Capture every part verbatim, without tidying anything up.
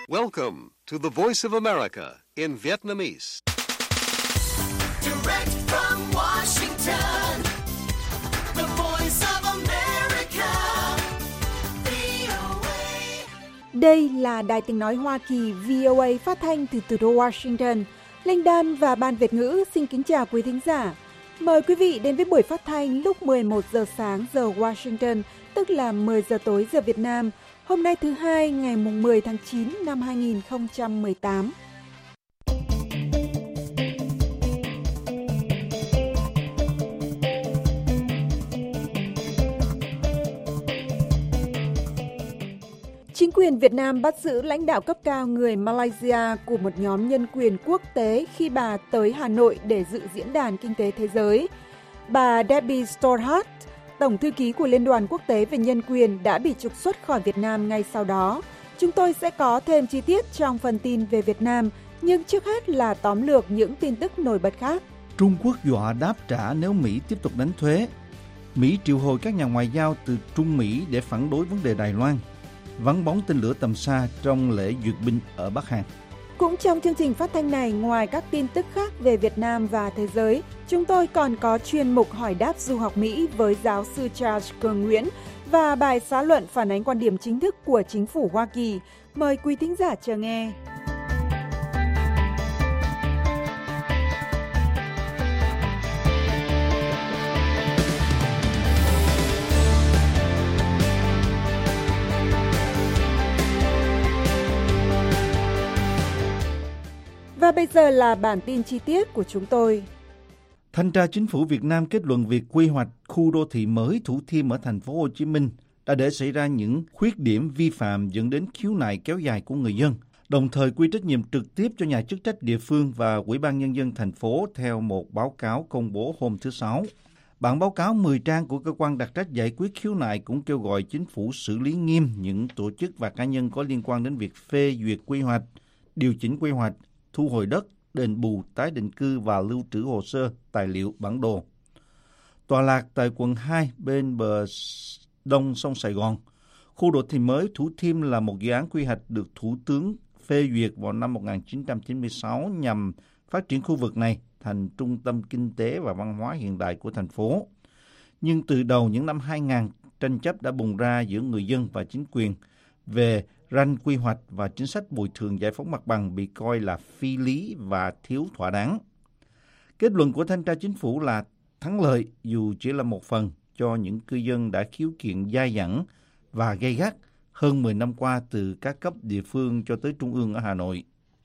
Welcome to the Voice of America in Vietnamese. Direct from Washington, the Voice of America, vê o a. Đây là Đài Tiếng nói Hoa Kỳ vê o a phát thanh từ thủ đô Washington. Linh Đan và Ban Việt ngữ xin kính chào quý thính giả. Mời quý vị đến với buổi phát thanh lúc mười một giờ sáng giờ Washington, tức là mười giờ tối giờ Việt Nam. Hôm nay thứ hai, ngày mười tháng chín năm hai nghìn không trăm mười tám. Chính quyền Việt Nam bắt giữ lãnh đạo cấp cao người Malaysia của một nhóm nhân quyền quốc tế khi bà tới Hà Nội để dự diễn đàn kinh tế thế giới. Bà Debbie Stothard, Tổng thư ký của Liên đoàn Quốc tế về Nhân quyền, đã bị trục xuất khỏi Việt Nam ngay sau đó. Chúng tôi sẽ có thêm chi tiết trong phần tin về Việt Nam, nhưng trước hết là tóm lược những tin tức nổi bật khác. Trung Quốc dọa đáp trả nếu Mỹ tiếp tục đánh thuế. Mỹ triệu hồi các nhà ngoại giao từ Trung Mỹ để phản đối vấn đề Đài Loan. Vắng bóng tên lửa tầm xa trong lễ duyệt binh ở Bắc Hàn. Cũng trong chương trình phát thanh này, ngoài các tin tức khác về Việt Nam và thế giới, chúng tôi còn có chuyên mục hỏi đáp du học Mỹ với giáo sư Charles Cường Nguyễn và bài xã luận phản ánh quan điểm chính thức của chính phủ Hoa Kỳ. Mời quý thính giả chờ nghe. Và bây giờ là bản tin chi tiết của chúng tôi. Thanh tra Chính phủ Việt Nam kết luận việc quy hoạch khu đô thị mới Thủ Thiêm ở thành phố Hồ Chí Minh đã để xảy ra những khuyết điểm vi phạm dẫn đến khiếu nại kéo dài của người dân, đồng thời quy trách nhiệm trực tiếp cho nhà chức trách địa phương và Ủy ban Nhân dân thành phố theo một báo cáo công bố hôm thứ Sáu. Bản báo cáo mười trang của cơ quan đặc trách giải quyết khiếu nại cũng kêu gọi chính phủ xử lý nghiêm những tổ chức và cá nhân có liên quan đến việc phê duyệt quy hoạch, điều chỉnh quy hoạch, thu hồi đất, đền bù, tái định cư và lưu trữ hồ sơ, tài liệu, bản đồ. Tọa lạc tại quận hai bên bờ đông sông Sài Gòn, khu đô thị mới Thủ Thiêm là một dự án quy hoạch được Thủ tướng phê duyệt vào năm một nghìn chín trăm chín mươi sáu nhằm phát triển khu vực này thành trung tâm kinh tế và văn hóa hiện đại của thành phố. Nhưng từ đầu những năm hai nghìn, tranh chấp đã bùng ra giữa người dân và chính quyền về ranh quy hoạch và chính sách bồi thường giải phóng mặt bằng bị coi là phi lý và thiếu thỏa đáng. Kết luận của thanh tra chính phủ là thắng lợi dù chỉ là một phần cho những cư dân đã khiếu kiện dai dẳng và gay gắt hơn mười năm qua từ các cấp địa phương cho tới trung ương ở Hà Nội.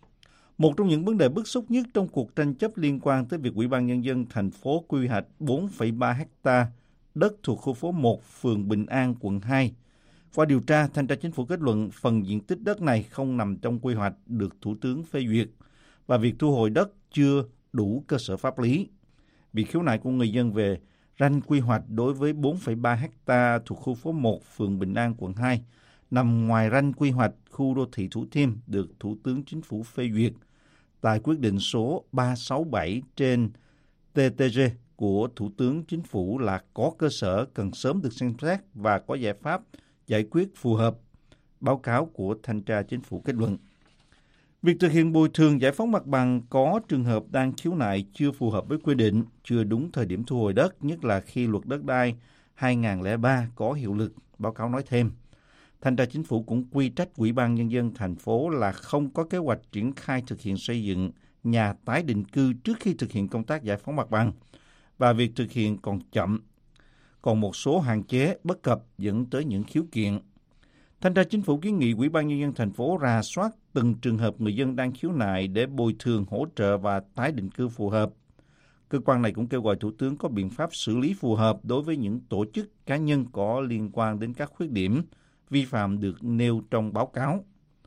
Một trong những vấn đề bức xúc nhất trong cuộc tranh chấp liên quan tới việc Ủy ban Nhân dân thành phố quy hoạch bốn phẩy ba ha đất thuộc khu phố một, phường Bình An, quận hai. Qua điều tra, thanh tra chính phủ kết luận phần diện tích đất này không nằm trong quy hoạch được Thủ tướng phê duyệt và việc thu hồi đất chưa đủ cơ sở pháp lý. Việc khiếu nại của người dân về ranh quy hoạch đối với bốn phẩy ba ha thuộc khu phố một, phường Bình An, quận hai nằm ngoài ranh quy hoạch khu đô thị Thủ Thiêm được Thủ tướng Chính phủ phê duyệt tại quyết định số ba sáu bảy trên T T G của Thủ tướng Chính phủ là có cơ sở cần sớm được xem xét và có giải pháp giải quyết phù hợp, báo cáo của thanh tra chính phủ kết luận. Việc thực hiện bồi thường giải phóng mặt bằng có trường hợp đang khiếu nại chưa phù hợp với quy định, chưa đúng thời điểm thu hồi đất, nhất là khi luật đất đai hai nghìn không trăm lẻ ba có hiệu lực, báo cáo nói thêm. Thanh tra chính phủ cũng quy trách Ủy ban Nhân dân thành phố là không có kế hoạch triển khai thực hiện xây dựng nhà tái định cư trước khi thực hiện công tác giải phóng mặt bằng và việc thực hiện còn chậm. Còn một số hạn chế bất cập dẫn tới những khiếu kiện. Thanh tra chính phủ kiến nghị Ủy ban Nhân dân thành phố rà soát từng trường hợp người dân đang khiếu nại để bồi thường, hỗ trợ và tái định cư phù hợp. Cơ quan này cũng kêu gọi Thủ tướng có biện pháp xử lý phù hợp đối với những tổ chức cá nhân có liên quan đến các khuyết điểm, vi phạm được nêu trong báo cáo.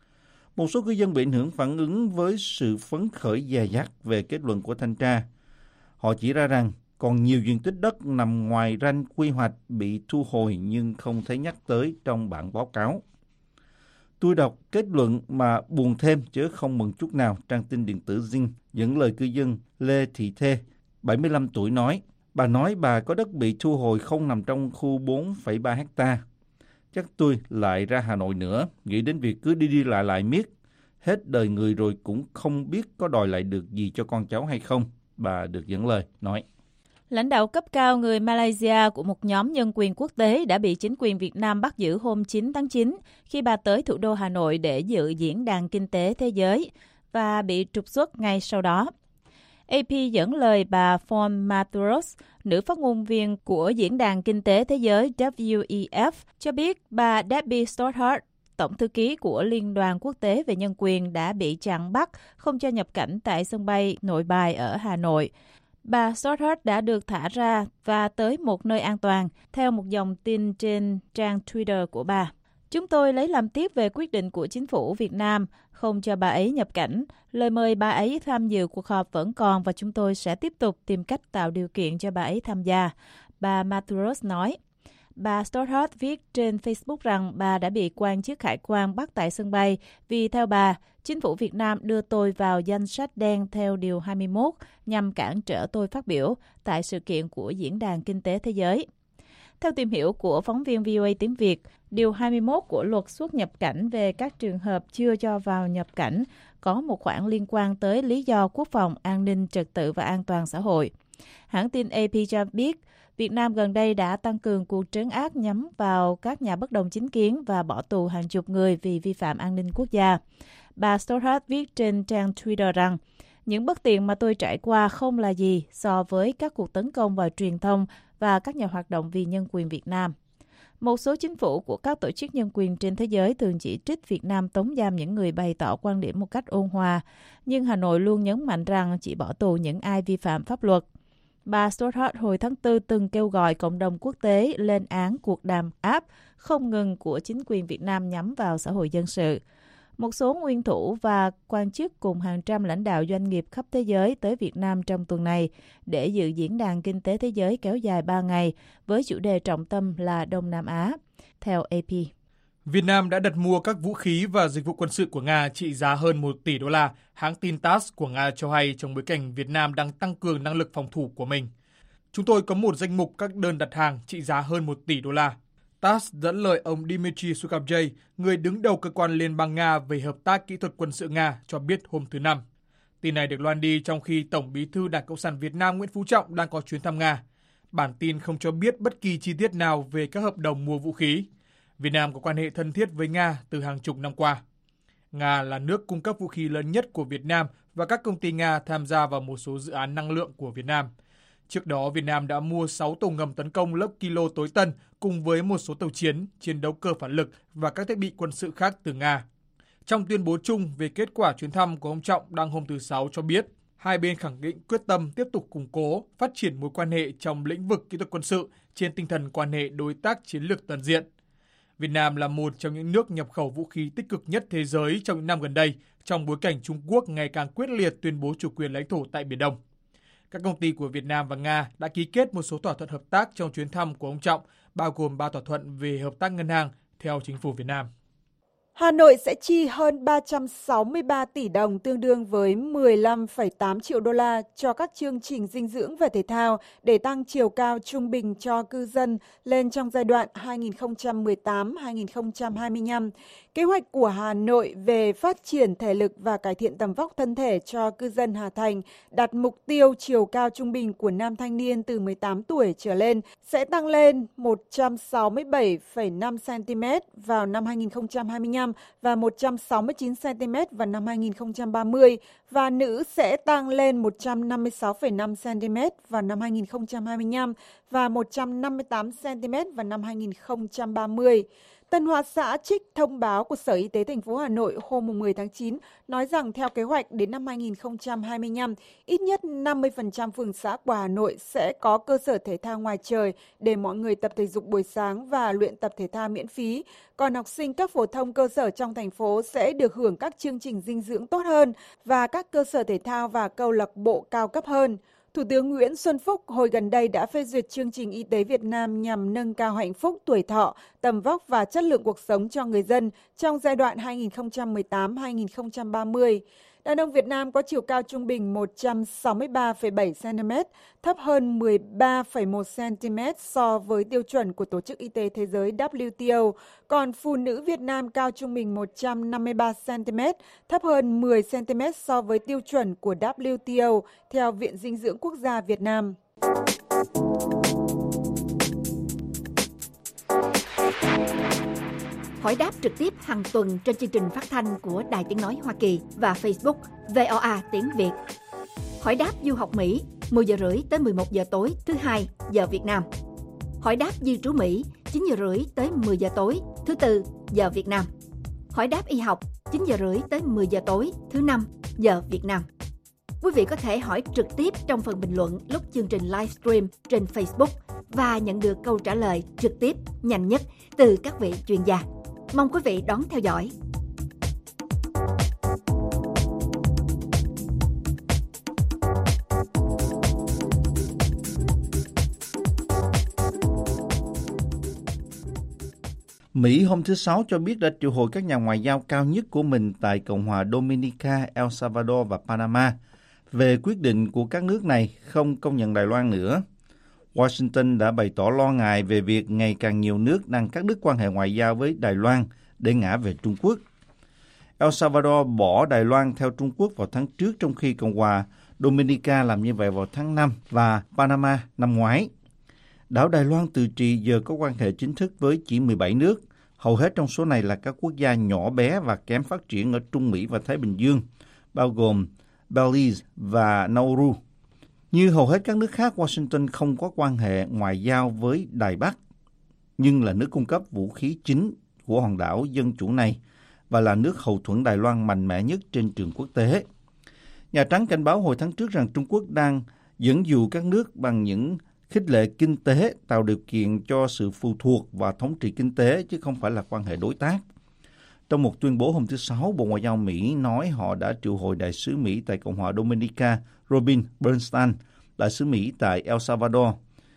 Một số cư dân bị ảnh hưởng phản ứng với sự phấn khởi dè dặt về kết luận của thanh tra. Họ chỉ ra rằng còn nhiều diện tích đất nằm ngoài ranh quy hoạch bị thu hồi nhưng không thấy nhắc tới trong bản báo cáo. Tôi đọc kết luận mà buồn thêm chứ không mừng chút nào. Trang tin điện tử Zing dẫn lời cư dân Lê Thị Thê, bảy mươi lăm tuổi nói, bà nói bà có đất bị thu hồi không nằm trong khu bốn phẩy ba ha. Chắc tôi lại ra Hà Nội nữa, nghĩ đến việc cứ đi đi lại lại miết. hết đời người rồi cũng không biết có đòi lại được gì cho con cháu hay không, bà được dẫn lời nói. Lãnh đạo cấp cao người Malaysia của một nhóm nhân quyền quốc tế đã bị chính quyền Việt Nam bắt giữ hôm chín tháng chín khi bà tới thủ đô Hà Nội để dự diễn đàn kinh tế thế giới và bị trục xuất ngay sau đó. a pê dẫn lời bà Fawn Mathuros, nữ phát ngôn viên của Diễn đàn Kinh tế Thế giới W E F, cho biết bà Debbie Stothard, tổng thư ký của Liên đoàn Quốc tế về Nhân quyền, đã bị chặn bắt, không cho nhập cảnh tại sân bay Nội Bài ở Hà Nội. Bà Stothard đã được thả ra và tới một nơi an toàn, theo một dòng tin trên trang Twitter của bà. Chúng tôi lấy làm tiếc về quyết định của chính phủ Việt Nam không cho bà ấy nhập cảnh. Lời mời bà ấy tham dự cuộc họp vẫn còn và chúng tôi sẽ tiếp tục tìm cách tạo điều kiện cho bà ấy tham gia, bà Mathuros nói. Bà Stothard viết trên Facebook rằng bà đã bị quan chức hải quan bắt tại sân bay vì theo bà, chính phủ Việt Nam đưa tôi vào danh sách đen theo Điều hai mươi mốt nhằm cản trở tôi phát biểu tại sự kiện của Diễn đàn Kinh tế Thế giới. Theo tìm hiểu của phóng viên vê o a tiếng Việt, Điều hai mươi mốt của luật xuất nhập cảnh về các trường hợp chưa cho vào nhập cảnh có một khoản liên quan tới lý do quốc phòng, an ninh, trật tự và an toàn xã hội. Hãng tin a pê cho biết, Việt Nam gần đây đã tăng cường cuộc trấn áp nhắm vào các nhà bất đồng chính kiến và bỏ tù hàng chục người vì vi phạm an ninh quốc gia. Bà Stothard viết trên trang Twitter rằng, những bất tiện mà tôi trải qua không là gì so với các cuộc tấn công vào truyền thông và các nhà hoạt động vì nhân quyền Việt Nam. Một số chính phủ của các tổ chức nhân quyền trên thế giới thường chỉ trích Việt Nam tống giam những người bày tỏ quan điểm một cách ôn hòa, nhưng Hà Nội luôn nhấn mạnh rằng chỉ bỏ tù những ai vi phạm pháp luật. Bà Stothard hồi tháng tư từng kêu gọi cộng đồng quốc tế lên án cuộc đàn áp không ngừng của chính quyền Việt Nam nhắm vào xã hội dân sự. Một số nguyên thủ và quan chức cùng hàng trăm lãnh đạo doanh nghiệp khắp thế giới tới Việt Nam trong tuần này để dự Diễn đàn Kinh tế Thế giới kéo dài ba ngày với chủ đề trọng tâm là Đông Nam Á, theo a pê. Việt Nam đã đặt mua các vũ khí và dịch vụ quân sự của Nga trị giá hơn một tỷ đô la, hãng tin tát ét của Nga cho hay trong bối cảnh Việt Nam đang tăng cường năng lực phòng thủ của mình. Chúng tôi có một danh mục các đơn đặt hàng trị giá hơn một tỷ đô la. tát ét dẫn lời ông Dmitry Sukhavjay, người đứng đầu cơ quan Liên bang Nga về hợp tác kỹ thuật quân sự Nga, cho biết hôm thứ Năm. Tin này được loan đi trong khi Tổng bí thư Đảng Cộng sản Việt Nam Nguyễn Phú Trọng đang có chuyến thăm Nga. Bản tin không cho biết bất kỳ chi tiết nào về các hợp đồng mua vũ khí. Việt Nam có quan hệ thân thiết với Nga từ hàng chục năm qua. Nga là nước cung cấp vũ khí lớn nhất của Việt Nam và các công ty Nga tham gia vào một số dự án năng lượng của Việt Nam. Trước đó, Việt Nam đã mua sáu tàu ngầm tấn công lớp Kilo tối tân cùng với một số tàu chiến, chiến đấu cơ phản lực và các thiết bị quân sự khác từ Nga. Trong tuyên bố chung về kết quả chuyến thăm của ông Trọng đăng hôm thứ Sáu cho biết, hai bên khẳng định quyết tâm tiếp tục củng cố, phát triển mối quan hệ trong lĩnh vực kỹ thuật quân sự trên tinh thần quan hệ đối tác chiến lược toàn diện. Việt Nam là một trong những nước nhập khẩu vũ khí tích cực nhất thế giới trong những năm gần đây, trong bối cảnh Trung Quốc ngày càng quyết liệt tuyên bố chủ quyền lãnh thổ tại Biển Đông. Các công ty của Việt Nam và Nga đã ký kết một số thỏa thuận hợp tác trong chuyến thăm của ông Trọng, bao gồm ba thỏa thuận về hợp tác ngân hàng, theo chính phủ Việt Nam. Hà Nội sẽ chi hơn ba trăm sáu mươi ba tỷ đồng, tương đương với mười lăm phẩy tám triệu đô la cho các chương trình dinh dưỡng và thể thao để tăng chiều cao trung bình cho cư dân lên trong giai đoạn hai nghìn không trăm mười tám đến hai nghìn không trăm hai mươi lăm. Kế hoạch của Hà Nội về phát triển thể lực và cải thiện tầm vóc thân thể cho cư dân Hà Thành đặt mục tiêu chiều cao trung bình của nam thanh niên từ mười tám tuổi trở lên sẽ tăng lên một trăm sáu mươi bảy phẩy năm xăng-ti-mét vào năm hai nghìn không trăm hai mươi lăm và một trăm sáu mươi chín xăng-ti-mét vào năm hai nghìn không trăm ba mươi, và nữ sẽ tăng lên một trăm năm mươi sáu phẩy năm xăng-ti-mét vào năm hai nghìn không trăm hai mươi lăm và một trăm năm mươi tám xăng-ti-mét vào năm hai nghìn không trăm ba mươi. Tân Hoa Xã trích thông báo của Sở Y tế thành phố Hà Nội hôm mười tháng chín nói rằng theo kế hoạch đến năm hai nghìn không trăm hai mươi lăm, ít nhất năm mươi phần trăm phường xã của Hà Nội sẽ có cơ sở thể thao ngoài trời để mọi người tập thể dục buổi sáng và luyện tập thể thao miễn phí. Còn học sinh các phổ thông cơ sở trong thành phố sẽ được hưởng các chương trình dinh dưỡng tốt hơn và các cơ sở thể thao và câu lạc bộ cao cấp hơn. Thủ tướng Nguyễn Xuân Phúc hồi gần đây đã phê duyệt chương trình y tế Việt Nam nhằm nâng cao hạnh phúc, tuổi thọ, tầm vóc và chất lượng cuộc sống cho người dân trong giai đoạn hai nghìn không trăm mười tám đến hai nghìn không trăm ba mươi. Đàn ông Việt Nam có chiều cao trung bình một trăm sáu mươi ba phẩy bảy xăng-ti-mét, thấp hơn mười ba phẩy một xăng-ti-mét so với tiêu chuẩn của Tổ chức Y tế Thế giới W T O, còn phụ nữ Việt Nam cao trung bình một trăm năm mươi ba xăng-ti-mét, thấp hơn mười xăng-ti-mét so với tiêu chuẩn của W T O, theo Viện Dinh dưỡng Quốc gia Việt Nam. Hỏi đáp trực tiếp hàng tuần trên chương trình phát thanh của Đài Tiếng nói Hoa Kỳ và Facebook vê o a tiếng Việt. Hỏi đáp du học Mỹ mười giờ rưỡi tới mười một giờ tối thứ hai giờ Việt Nam. Hỏi đáp di trú Mỹ chín giờ rưỡi tới mười giờ tối thứ tư giờ Việt Nam. Hỏi đáp y học chín giờ rưỡi tới mười giờ tối thứ năm giờ Việt Nam. Quý vị có thể hỏi trực tiếp trong phần bình luận lúc chương trình livestream trên Facebook và nhận được câu trả lời trực tiếp nhanh nhất từ các vị chuyên gia. Mong quý vị đón theo dõi. Mỹ hôm thứ Sáu cho biết đã triệu hồi các nhà ngoại giao cao nhất của mình tại Cộng hòa Dominica, El Salvador và Panama về quyết định của các nước này không công nhận Đài Loan nữa. Washington đã bày tỏ lo ngại về việc ngày càng nhiều nước đang cắt đứt quan hệ ngoại giao với Đài Loan để ngả về Trung Quốc. El Salvador bỏ Đài Loan theo Trung Quốc vào tháng trước, trong khi Cộng hòa Dominica làm như vậy vào tháng năm và Panama năm ngoái. Đảo Đài Loan tự trị giờ có quan hệ chính thức với chỉ mười bảy nước. Hầu hết trong số này là các quốc gia nhỏ bé và kém phát triển ở Trung Mỹ và Thái Bình Dương, bao gồm Belize và Nauru. Như hầu hết các nước khác, Washington không có quan hệ ngoại giao với Đài Bắc, nhưng là nước cung cấp vũ khí chính của hòn đảo dân chủ này và là nước hậu thuẫn Đài Loan mạnh mẽ nhất trên trường quốc tế. Nhà Trắng cảnh báo hồi tháng trước rằng Trung Quốc đang dẫn dụ các nước bằng những khích lệ kinh tế, tạo điều kiện cho sự phụ thuộc và thống trị kinh tế, chứ không phải là quan hệ đối tác. Trong một tuyên bố hôm thứ Sáu, Bộ Ngoại giao Mỹ nói họ đã triệu hồi đại sứ Mỹ tại Cộng hòa Dominica Robin Bernstein, đại sứ Mỹ tại El Salvador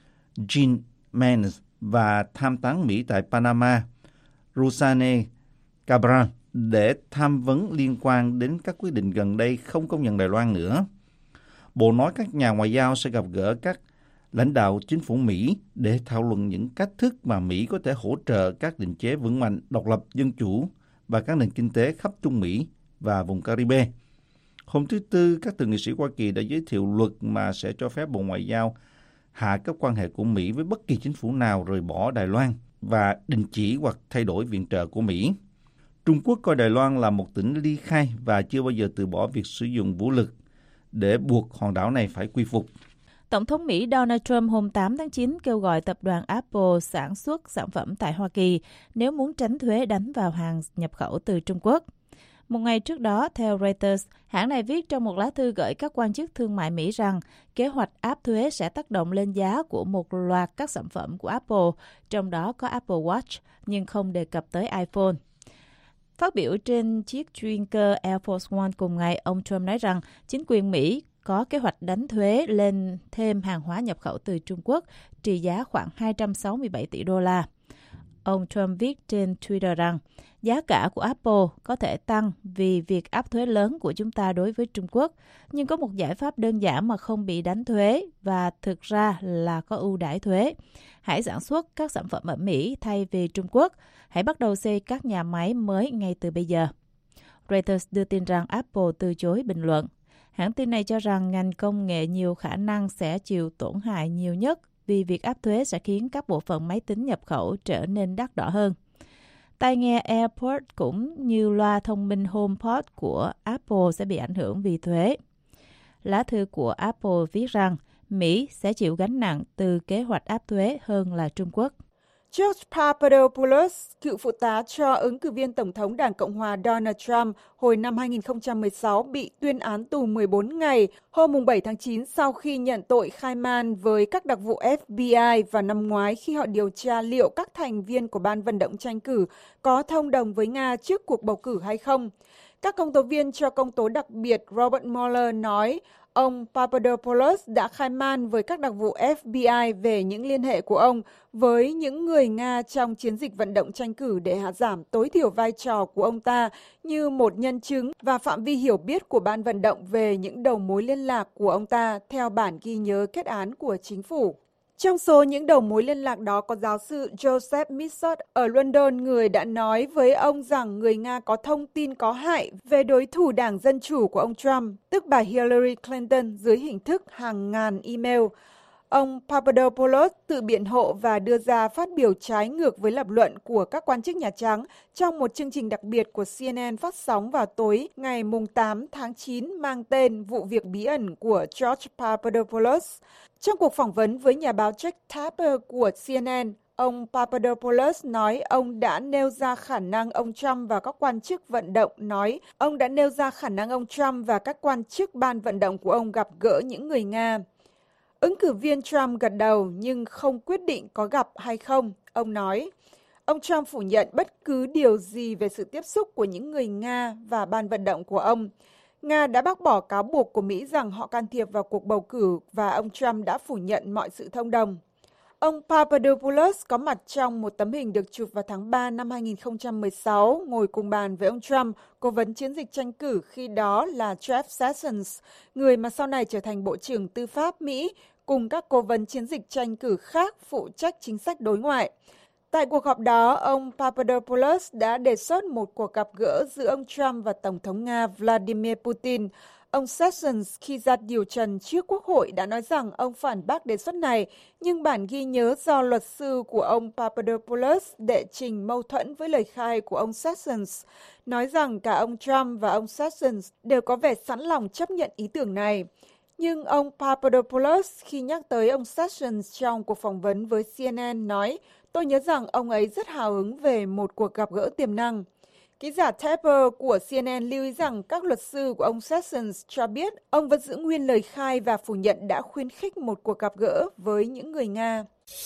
Jean Mendes và tham tán Mỹ tại Panama Rosanne Cabral để tham vấn liên quan đến các quyết định gần đây không công nhận Đài Loan nữa. Bộ nói các nhà ngoại giao sẽ gặp gỡ các lãnh đạo chính phủ Mỹ để thảo luận những cách thức mà Mỹ có thể hỗ trợ các định chế vững mạnh, độc lập, dân chủ và các nền kinh tế khắp Trung Mỹ và vùng Caribe. Hôm thứ Tư, các thượng nghị sĩ Hoa Kỳ đã giới thiệu luật mà sẽ cho phép Bộ Ngoại giao hạ cấp quan hệ của Mỹ với bất kỳ chính phủ nào rời bỏ Đài Loan và đình chỉ hoặc thay đổi viện trợ của Mỹ. Trung Quốc coi Đài Loan là một tỉnh ly khai và chưa bao giờ từ bỏ việc sử dụng vũ lực để buộc hòn đảo này phải quy phục. Tổng thống Mỹ Donald Trump hôm tám tháng chín kêu gọi tập đoàn Apple sản xuất sản phẩm tại Hoa Kỳ nếu muốn tránh thuế đánh vào hàng nhập khẩu từ Trung Quốc. Một ngày trước đó, theo Reuters, hãng này viết trong một lá thư gửi các quan chức thương mại Mỹ rằng kế hoạch áp thuế sẽ tác động lên giá của một loạt các sản phẩm của Apple, trong đó có Apple Watch, nhưng không đề cập tới iPhone. Phát biểu trên chiếc chuyên cơ Air Force One cùng ngày, ông Trump nói rằng chính quyền Mỹ có kế hoạch đánh thuế lên thêm hàng hóa nhập khẩu từ Trung Quốc trị giá khoảng hai trăm sáu mươi bảy tỷ đô la. Ông Trump viết trên Twitter rằng giá cả của Apple có thể tăng vì việc áp thuế lớn của chúng ta đối với Trung Quốc, nhưng có một giải pháp đơn giản mà không bị đánh thuế và thực ra là có ưu đãi thuế. Hãy sản xuất các sản phẩm ở Mỹ thay vì Trung Quốc. Hãy bắt đầu xây các nhà máy mới ngay từ bây giờ. Reuters đưa tin rằng Apple từ chối bình luận. Hãng tin này cho rằng ngành công nghệ nhiều khả năng sẽ chịu tổn hại nhiều nhất vì việc áp thuế sẽ khiến các bộ phận máy tính nhập khẩu trở nên đắt đỏ hơn. Tai nghe AirPods cũng như loa thông minh HomePod của Apple sẽ bị ảnh hưởng vì thuế. Lá thư của Apple viết rằng Mỹ sẽ chịu gánh nặng từ kế hoạch áp thuế hơn là Trung Quốc. George Papadopoulos, cựu phụ tá cho ứng cử viên Tổng thống Đảng Cộng hòa Donald Trump hồi năm hai nghìn không trăm mười sáu, bị tuyên án tù mười bốn ngày hôm bảy tháng chín sau khi nhận tội khai man với các đặc vụ F B I vào năm ngoái khi họ điều tra liệu các thành viên của ban vận động tranh cử có thông đồng với Nga trước cuộc bầu cử hay không. Các công tố viên cho công tố đặc biệt Robert Mueller nói ông Papadopoulos đã khai man với các đặc vụ ép bê i về những liên hệ của ông với những người Nga trong chiến dịch vận động tranh cử để hạ giảm tối thiểu vai trò của ông ta như một nhân chứng và phạm vi hiểu biết của ban vận động về những đầu mối liên lạc của ông ta theo bản ghi nhớ kết án của chính phủ. Trong số những đầu mối liên lạc đó có giáo sư Joseph Mitsot ở London, người đã nói với ông rằng người Nga có thông tin có hại về đối thủ Đảng Dân Chủ của ông Trump, tức bà Hillary Clinton, dưới hình thức hàng ngàn email. Ông Papadopoulos tự biện hộ và đưa ra phát biểu trái ngược với lập luận của các quan chức Nhà Trắng trong một chương trình đặc biệt của xê en en phát sóng vào tối ngày tám tháng chín mang tên Vụ việc bí ẩn của George Papadopoulos. Trong cuộc phỏng vấn với nhà báo Jack Tapper của xê en en, ông Papadopoulos nói ông đã nêu ra khả năng ông Trump và các quan chức vận động nói ông đã nêu ra khả năng ông Trump và các quan chức ban vận động của ông gặp gỡ những người Nga. Ứng cử viên Trump gật đầu nhưng không quyết định có gặp hay không, ông nói. Ông Trump phủ nhận bất cứ điều gì về sự tiếp xúc của những người Nga và ban vận động của ông. Nga đã bác bỏ cáo buộc của Mỹ rằng họ can thiệp vào cuộc bầu cử và ông Trump đã phủ nhận mọi sự thông đồng. Ông Papadopoulos có mặt trong một tấm hình được chụp vào tháng ba năm hai nghìn không trăm mười sáu, ngồi cùng bàn với ông Trump, cố vấn chiến dịch tranh cử khi đó là Jeff Sessions, người mà sau này trở thành Bộ trưởng Tư pháp Mỹ, cùng các cố vấn chiến dịch tranh cử khác phụ trách chính sách đối ngoại. Tại cuộc họp đó, ông Papadopoulos đã đề xuất một cuộc gặp gỡ giữa ông Trump và Tổng thống Nga Vladimir Putin. Ông Sessions khi ra điều trần trước Quốc hội đã nói rằng ông phản bác đề xuất này, nhưng bản ghi nhớ do luật sư của ông Papadopoulos đệ trình mâu thuẫn với lời khai của ông Sessions, nói rằng cả ông Trump và ông Sessions đều có vẻ sẵn lòng chấp nhận ý tưởng này. Nhưng ông Papadopoulos khi nhắc tới ông Sessions trong cuộc phỏng vấn với xê en en nói, tôi nhớ rằng ông ấy rất hào hứng về một cuộc gặp gỡ tiềm năng. Ký giả Tapper của xê en en lưu ý rằng các luật sư của ông Sessions cho biết ông vẫn giữ nguyên lời khai và phủ nhận đã khuyến khích một cuộc gặp gỡ với những người Nga.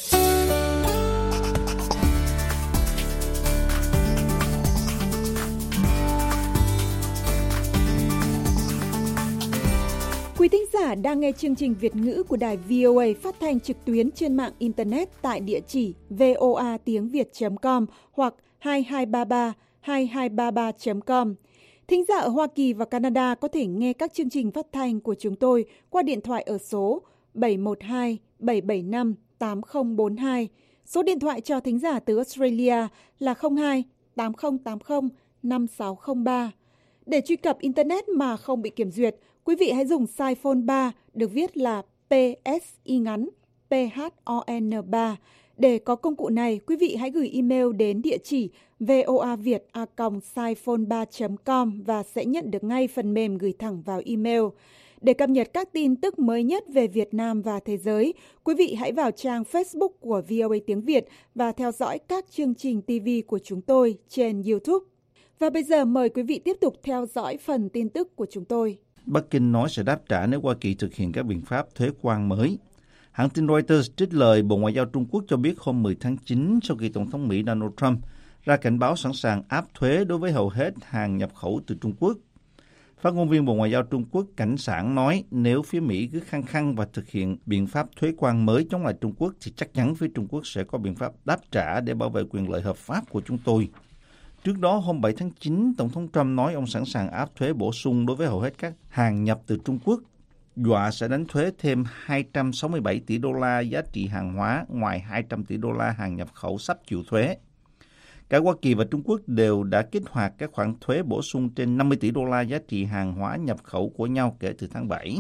Quý thính giả đang nghe chương trình Việt ngữ của đài vê o a phát thanh trực tuyến trên mạng Internet tại địa chỉ voa tiếng việt chấm com hoặc hai hai ba ba hai hai ba ba chấm com. Thính giả ở Hoa Kỳ và Canada có thể nghe các chương trình phát thanh của chúng tôi qua điện thoại ở số bảy một hai bảy bảy năm tám không bốn hai. Số điện thoại cho thính giả từ Australia là không hai tám không tám không năm sáu không ba. Để truy cập Internet mà không bị kiểm duyệt, quý vị hãy dùng size phone ba được viết là pê ét y ngắn pê hát o en ba. Để có công cụ này, quý vị hãy gửi email đến địa chỉ voaviet a còng siphone ba chấm com và sẽ nhận được ngay phần mềm gửi thẳng vào email. Để cập nhật các tin tức mới nhất về Việt Nam và thế giới, quý vị hãy vào trang Facebook của vê o a tiếng Việt và theo dõi các chương trình ti vi của chúng tôi trên YouTube. Và bây giờ mời quý vị tiếp tục theo dõi phần tin tức của chúng tôi. Bắc Kinh nói sẽ đáp trả nếu Hoa Kỳ thực hiện các biện pháp thuế quan mới. Hãng tin Reuters trích lời Bộ Ngoại giao Trung Quốc cho biết hôm mười tháng chín, sau khi Tổng thống Mỹ Donald Trump ra cảnh báo sẵn sàng áp thuế đối với hầu hết hàng nhập khẩu từ Trung Quốc. Phát ngôn viên Bộ Ngoại giao Trung Quốc Cảnh Sảng nói nếu phía Mỹ cứ khăng khăng và thực hiện biện pháp thuế quan mới chống lại Trung Quốc thì chắc chắn phía Trung Quốc sẽ có biện pháp đáp trả để bảo vệ quyền lợi hợp pháp của chúng tôi. Trước đó, hôm bảy tháng chín, Tổng thống Trump nói ông sẵn sàng áp thuế bổ sung đối với hầu hết các hàng nhập từ Trung Quốc, dọa sẽ đánh thuế thêm hai trăm sáu mươi bảy tỷ đô la giá trị hàng hóa ngoài hai trăm tỷ đô la hàng nhập khẩu sắp chịu thuế. Cả Hoa Kỳ và Trung Quốc đều đã kích hoạt các khoản thuế bổ sung trên năm mươi tỷ đô la giá trị hàng hóa nhập khẩu của nhau kể từ tháng bảy.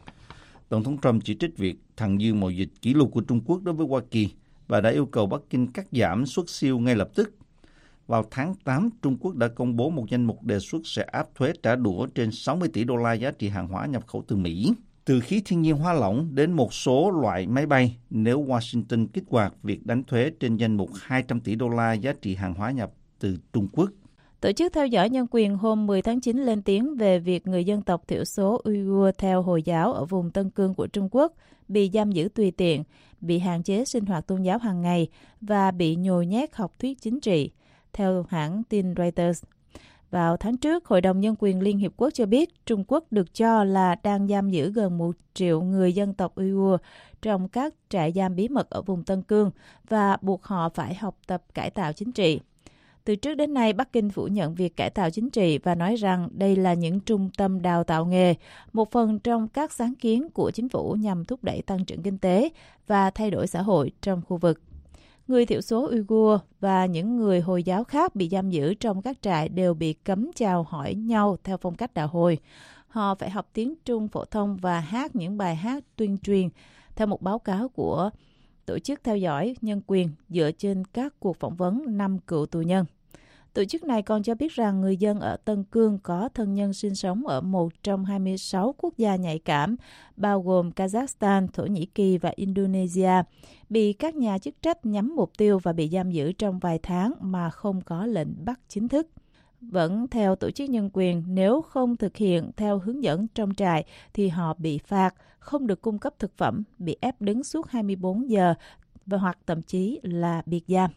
Tổng thống Trump chỉ trích việc thặng dư mậu dịch kỷ lục của Trung Quốc đối với Hoa Kỳ và đã yêu cầu Bắc Kinh cắt giảm xuất siêu ngay lập tức. Vào tháng tám, Trung Quốc đã công bố một danh mục đề xuất sẽ áp thuế trả đũa trên sáu mươi tỷ đô la giá trị hàng hóa nhập khẩu từ Mỹ, từ khí thiên nhiên hóa lỏng đến một số loại máy bay nếu Washington kích hoạt việc đánh thuế trên danh mục hai trăm tỷ đô la giá trị hàng hóa nhập từ Trung Quốc. Tổ chức theo dõi nhân quyền hôm mười tháng chín lên tiếng về việc người dân tộc thiểu số Uyghur theo Hồi giáo ở vùng Tân Cương của Trung Quốc bị giam giữ tùy tiện, bị hạn chế sinh hoạt tôn giáo hàng ngày và bị nhồi nhét học thuyết chính trị, theo hãng tin Reuters. Vào tháng trước, Hội đồng Nhân quyền Liên Hiệp Quốc cho biết Trung Quốc được cho là đang giam giữ gần một triệu người dân tộc Uyghur trong các trại giam bí mật ở vùng Tân Cương và buộc họ phải học tập cải tạo chính trị. Từ trước đến nay, Bắc Kinh phủ nhận việc cải tạo chính trị và nói rằng đây là những trung tâm đào tạo nghề, một phần trong các sáng kiến của chính phủ nhằm thúc đẩy tăng trưởng kinh tế và thay đổi xã hội trong khu vực. Người thiểu số Uyghur và những người Hồi giáo khác bị giam giữ trong các trại đều bị cấm chào hỏi nhau theo phong cách đạo Hồi. Họ phải học tiếng Trung phổ thông và hát những bài hát tuyên truyền, theo một báo cáo của Tổ chức Theo dõi Nhân quyền dựa trên các cuộc phỏng vấn năm cựu tù nhân. Tổ chức này còn cho biết rằng người dân ở Tân Cương có thân nhân sinh sống ở một trong hai mươi sáu quốc gia nhạy cảm, bao gồm Kazakhstan, Thổ Nhĩ Kỳ và Indonesia, bị các nhà chức trách nhắm mục tiêu và bị giam giữ trong vài tháng mà không có lệnh bắt chính thức. Vẫn theo Tổ chức Nhân quyền, nếu không thực hiện theo hướng dẫn trong trại thì họ bị phạt, không được cung cấp thực phẩm, bị ép đứng suốt hai mươi bốn giờ và hoặc thậm chí là biệt giam.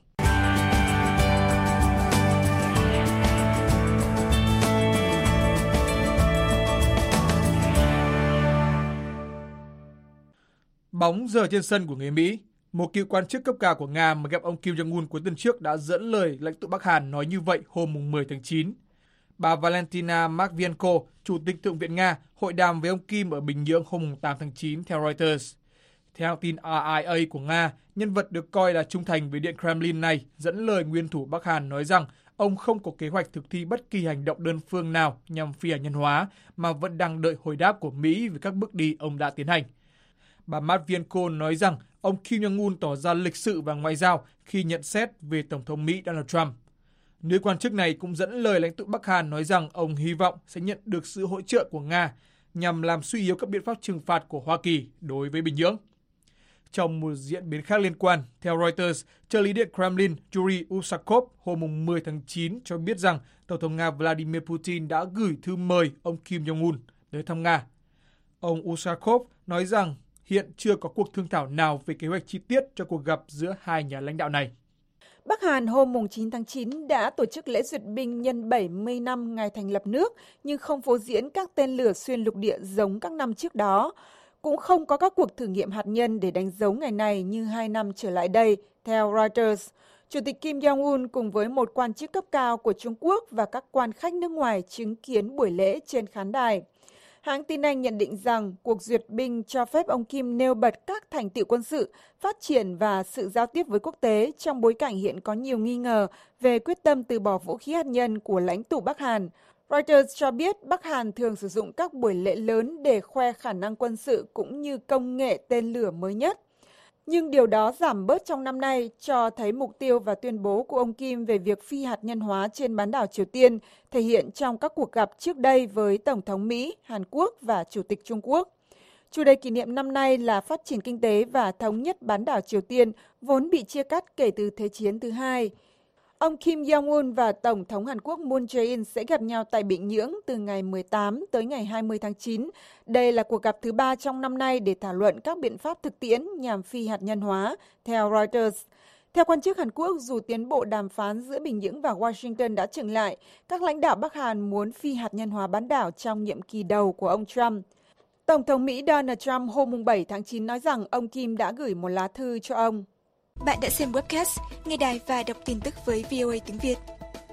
Bóng giờ trên sân của người Mỹ. Một cựu quan chức cấp cao của Nga mà gặp ông Kim Jong-un cuối tuần trước đã dẫn lời lãnh tụ Bắc Hàn nói như vậy hôm mười tháng chín. Bà Valentina Matvienko, Chủ tịch Thượng viện Nga, hội đàm với ông Kim ở Bình Nhưỡng hôm tám tháng chín theo Reuters. Theo hãng tin rờ i a của Nga, nhân vật được coi là trung thành với Điện Kremlin này dẫn lời nguyên thủ Bắc Hàn nói rằng ông không có kế hoạch thực thi bất kỳ hành động đơn phương nào nhằm phi hạt nhân hóa mà vẫn đang đợi hồi đáp của Mỹ về các bước đi ông đã tiến hành. Bà Matvienko nói rằng ông Kim Jong-un tỏ ra lịch sự và ngoại giao khi nhận xét về Tổng thống Mỹ Donald Trump. Nữ quan chức này cũng dẫn lời lãnh tụ Bắc Hàn nói rằng ông hy vọng sẽ nhận được sự hỗ trợ của Nga nhằm làm suy yếu các biện pháp trừng phạt của Hoa Kỳ đối với Bình Nhưỡng. Trong một diễn biến khác liên quan, theo Reuters, trợ lý Điện Kremlin Yuri Usakov hôm mười tháng chín cho biết rằng Tổng thống Nga Vladimir Putin đã gửi thư mời ông Kim Jong-un tới thăm Nga. Ông Usakov nói rằng hiện chưa có cuộc thương thảo nào về kế hoạch chi tiết cho cuộc gặp giữa hai nhà lãnh đạo này. Bắc Hàn hôm chín tháng chín đã tổ chức lễ duyệt binh nhân bảy mươi năm ngày thành lập nước, nhưng không phô diễn các tên lửa xuyên lục địa giống các năm trước đó. Cũng không có các cuộc thử nghiệm hạt nhân để đánh dấu ngày này như hai năm trở lại đây, theo Reuters. Chủ tịch Kim Jong-un cùng với một quan chức cấp cao của Trung Quốc và các quan khách nước ngoài chứng kiến buổi lễ trên khán đài. Hãng tin Anh nhận định rằng cuộc duyệt binh cho phép ông Kim nêu bật các thành tựu quân sự, phát triển và sự giao tiếp với quốc tế trong bối cảnh hiện có nhiều nghi ngờ về quyết tâm từ bỏ vũ khí hạt nhân của lãnh tụ Bắc Hàn. Reuters cho biết Bắc Hàn thường sử dụng các buổi lễ lớn để khoe khả năng quân sự cũng như công nghệ tên lửa mới nhất. Nhưng điều đó giảm bớt trong năm nay, cho thấy mục tiêu và tuyên bố của ông Kim về việc phi hạt nhân hóa trên bán đảo Triều Tiên thể hiện trong các cuộc gặp trước đây với Tổng thống Mỹ, Hàn Quốc và Chủ tịch Trung Quốc. Chủ đề kỷ niệm năm nay là phát triển kinh tế và thống nhất bán đảo Triều Tiên, vốn bị chia cắt kể từ Thế chiến thứ hai. Ông Kim Jong-un và Tổng thống Hàn Quốc Moon Jae-in sẽ gặp nhau tại Bình Nhưỡng từ ngày mười tám tới ngày hai mươi tháng chín. Đây là cuộc gặp thứ ba trong năm nay để thảo luận các biện pháp thực tiễn nhằm phi hạt nhân hóa, theo Reuters. Theo quan chức Hàn Quốc, dù tiến bộ đàm phán giữa Bình Nhưỡng và Washington đã chững lại, các lãnh đạo Bắc Hàn muốn phi hạt nhân hóa bán đảo trong nhiệm kỳ đầu của ông Trump. Tổng thống Mỹ Donald Trump hôm bảy tháng chín nói rằng ông Kim đã gửi một lá thư cho ông. Bạn đã xem webcast, nghe đài và đọc tin tức với vê o a tiếng Việt.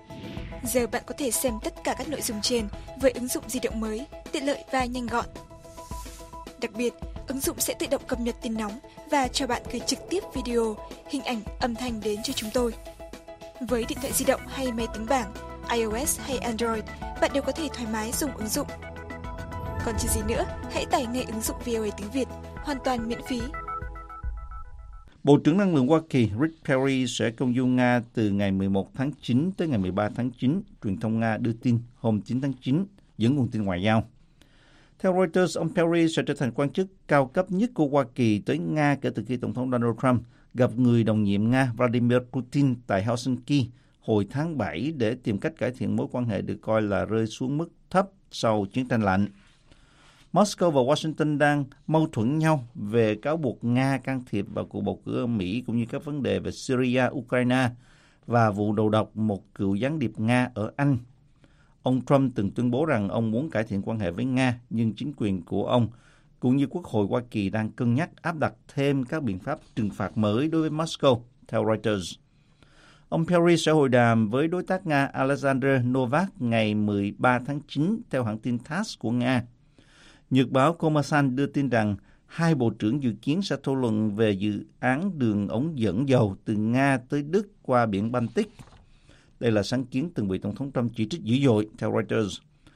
Giờ bạn có thể xem tất cả các nội dung trên với ứng dụng di động mới, tiện lợi và nhanh gọn. Đặc biệt, ứng dụng sẽ tự động cập nhật tin nóng và cho bạn gửi trực tiếp video, hình ảnh, âm thanh đến cho chúng tôi. Với điện thoại di động hay máy tính bảng, iOS hay Android, bạn đều có thể thoải mái dùng ứng dụng. Còn chờ gì nữa, hãy tải ngay ứng dụng vê o a tiếng Việt, hoàn toàn miễn phí. Bộ trưởng Năng lượng Hoa Kỳ Rick Perry sẽ công du Nga từ ngày mười một tháng chín tới ngày mười ba tháng chín, truyền thông Nga đưa tin hôm chín tháng chín, dẫn nguồn tin ngoại giao. Theo Reuters, ông Perry sẽ trở thành quan chức cao cấp nhất của Hoa Kỳ tới Nga kể từ khi Tổng thống Donald Trump gặp người đồng nhiệm Nga Vladimir Putin tại Helsinki hồi tháng bảy để tìm cách cải thiện mối quan hệ được coi là rơi xuống mức thấp sau chiến tranh lạnh. Moscow và Washington đang mâu thuẫn nhau về cáo buộc Nga can thiệp vào cuộc bầu cử ở Mỹ cũng như các vấn đề về Syria, Ukraine và vụ đầu độc một cựu gián điệp Nga ở Anh. Ông Trump từng tuyên bố rằng ông muốn cải thiện quan hệ với Nga, nhưng chính quyền của ông cũng như Quốc hội Hoa Kỳ đang cân nhắc áp đặt thêm các biện pháp trừng phạt mới đối với Moscow, theo Reuters. Ông Perry sẽ hội đàm với đối tác Nga Alexander Novak ngày mười ba tháng chín, theo hãng tin tát ét của Nga. Nhật báo Kommersant đưa tin rằng hai bộ trưởng dự kiến sẽ thảo luận về dự án đường ống dẫn dầu từ Nga tới Đức qua biển Baltic. Đây là sáng kiến từng bị Tổng thống Trump chỉ trích dữ dội, theo Reuters.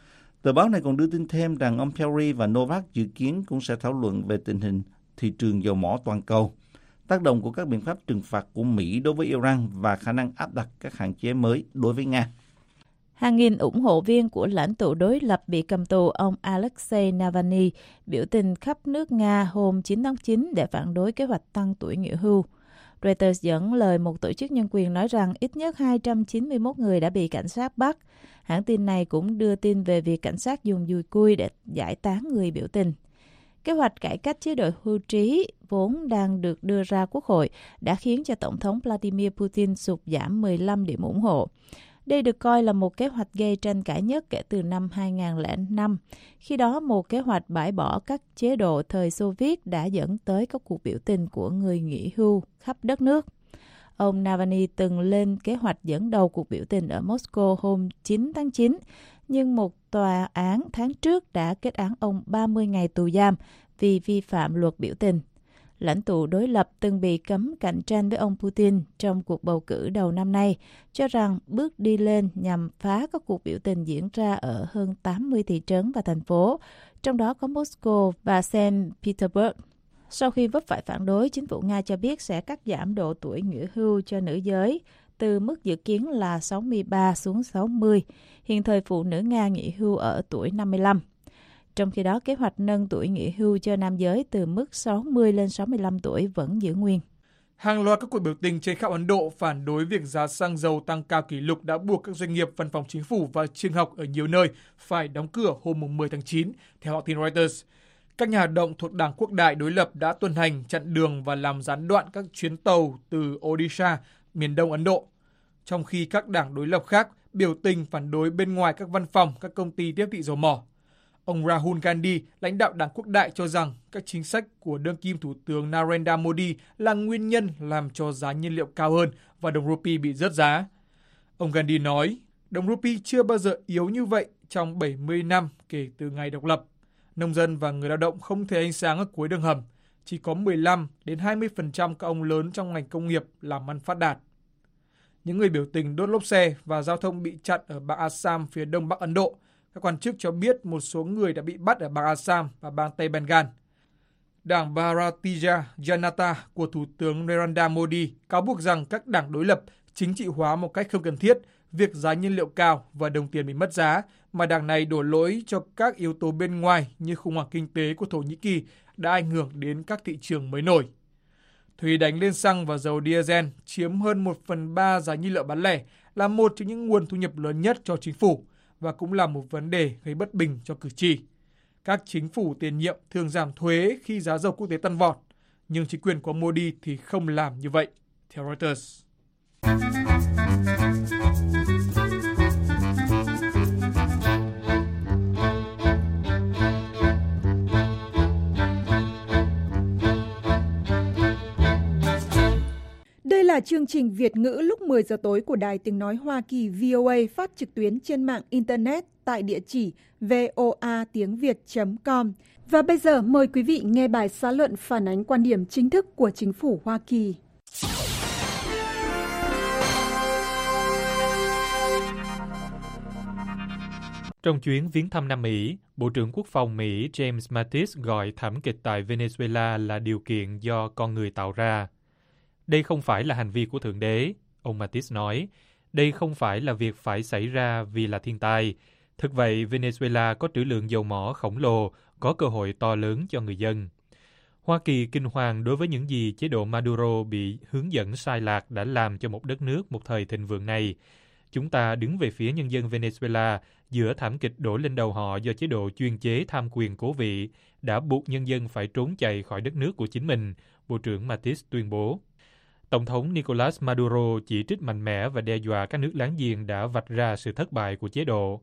Tờ báo này còn đưa tin thêm rằng ông Perry và Novak dự kiến cũng sẽ thảo luận về tình hình thị trường dầu mỏ toàn cầu, tác động của các biện pháp trừng phạt của Mỹ đối với Iran và khả năng áp đặt các hạn chế mới đối với Nga. Hàng nghìn ủng hộ viên của lãnh tụ đối lập bị cầm tù ông Alexei Navalny biểu tình khắp nước Nga hôm chín tháng chín để phản đối kế hoạch tăng tuổi nghỉ hưu. Reuters dẫn lời một tổ chức nhân quyền nói rằng ít nhất hai trăm chín mươi mốt người đã bị cảnh sát bắt. Hãng tin này cũng đưa tin về việc cảnh sát dùng dùi cui để giải tán người biểu tình. Kế hoạch cải cách chế độ hưu trí vốn đang được đưa ra Quốc hội đã khiến cho Tổng thống Vladimir Putin sụt giảm mười lăm điểm ủng hộ. Đây được coi là một kế hoạch gây tranh cãi nhất kể từ năm hai nghìn không trăm lẻ năm. Khi đó, một kế hoạch bãi bỏ các chế độ thời Xô Viết đã dẫn tới các cuộc biểu tình của người nghỉ hưu khắp đất nước. Ông Navalny từng lên kế hoạch dẫn đầu cuộc biểu tình ở Moscow hôm chín tháng chín, nhưng một tòa án tháng trước đã kết án ông ba mươi ngày tù giam vì vi phạm luật biểu tình. Lãnh tụ đối lập từng bị cấm cạnh tranh với ông Putin trong cuộc bầu cử đầu năm nay, cho rằng bước đi lên nhằm phá các cuộc biểu tình diễn ra ở hơn tám mươi thị trấn và thành phố, trong đó có Moscow và Saint Petersburg. Sau khi vấp phải phản đối, chính phủ Nga cho biết sẽ cắt giảm độ tuổi nghỉ hưu cho nữ giới từ mức dự kiến là sáu mươi ba xuống sáu mươi. Hiện thời phụ nữ Nga nghỉ hưu ở tuổi năm mươi lăm. Trong khi đó, kế hoạch nâng tuổi nghỉ hưu cho nam giới từ mức sáu mươi lên sáu mươi lăm tuổi vẫn giữ nguyên. Hàng loạt các cuộc biểu tình trên khắp Ấn Độ phản đối việc giá xăng dầu tăng cao kỷ lục đã buộc các doanh nghiệp, văn phòng chính phủ và trường học ở nhiều nơi phải đóng cửa hôm mười tháng chín, theo hãng tin Reuters. Các nhà hoạt động thuộc Đảng Quốc đại đối lập đã tuần hành, chặn đường và làm gián đoạn các chuyến tàu từ Odisha, miền đông Ấn Độ. Trong khi các đảng đối lập khác biểu tình phản đối bên ngoài các văn phòng, các công ty tiếp thị dầu mỏ. Ông Rahul Gandhi, lãnh đạo Đảng Quốc đại cho rằng các chính sách của đương kim Thủ tướng Narendra Modi là nguyên nhân làm cho giá nhiên liệu cao hơn và đồng rupee bị rớt giá. Ông Gandhi nói, đồng rupee chưa bao giờ yếu như vậy trong bảy mươi năm kể từ ngày độc lập. Nông dân và người lao động không thấy ánh sáng ở cuối đường hầm. Chỉ có mười lăm đến hai mươi phần trăm các ông lớn trong ngành công nghiệp làm ăn phát đạt. Những người biểu tình đốt lốp xe và giao thông bị chặn ở bang Assam phía đông bắc Ấn Độ. Các quan chức cho biết một số người đã bị bắt ở bang Assam và bang Tây Bengal. Đảng Bharatiya Janata của Thủ tướng Narendra Modi cáo buộc rằng các đảng đối lập chính trị hóa một cách không cần thiết việc giá nhiên liệu cao và đồng tiền bị mất giá, mà đảng này đổ lỗi cho các yếu tố bên ngoài như khủng hoảng kinh tế của Thổ Nhĩ Kỳ đã ảnh hưởng đến các thị trường mới nổi. Thuế đánh lên xăng và dầu diesel chiếm hơn một phần ba giá nhiên liệu bán lẻ, là một trong những nguồn thu nhập lớn nhất cho chính phủ và cũng là một vấn đề gây bất bình cho cử tri. Các chính phủ tiền nhiệm thường giảm thuế khi giá dầu quốc tế tăng vọt, nhưng chính quyền của Modi thì không làm như vậy, theo Reuters. Đây là chương trình Việt ngữ lúc mười giờ tối của Đài Tiếng Nói Hoa Kỳ vê o a, phát trực tuyến trên mạng Internet tại địa chỉ voa tiếng việt chấm com. Và bây giờ mời quý vị nghe bài xã luận phản ánh quan điểm chính thức của chính phủ Hoa Kỳ. Trong chuyến viếng thăm Nam Mỹ, Bộ trưởng Quốc phòng Mỹ James Mattis gọi thảm kịch tại Venezuela là điều kiện do con người tạo ra. Đây không phải là hành vi của Thượng Đế, ông Mattis nói. Đây không phải là việc phải xảy ra vì là thiên tai. Thực vậy, Venezuela có trữ lượng dầu mỏ khổng lồ, có cơ hội to lớn cho người dân. Hoa Kỳ kinh hoàng đối với những gì chế độ Maduro bị hướng dẫn sai lạc đã làm cho một đất nước một thời thịnh vượng này. Chúng ta đứng về phía nhân dân Venezuela giữa thảm kịch đổ lên đầu họ do chế độ chuyên chế tham quyền cố vị đã buộc nhân dân phải trốn chạy khỏi đất nước của chính mình, Bộ trưởng Mattis tuyên bố. Tổng thống Nicolas Maduro chỉ trích mạnh mẽ và đe dọa các nước láng giềng đã vạch ra sự thất bại của chế độ.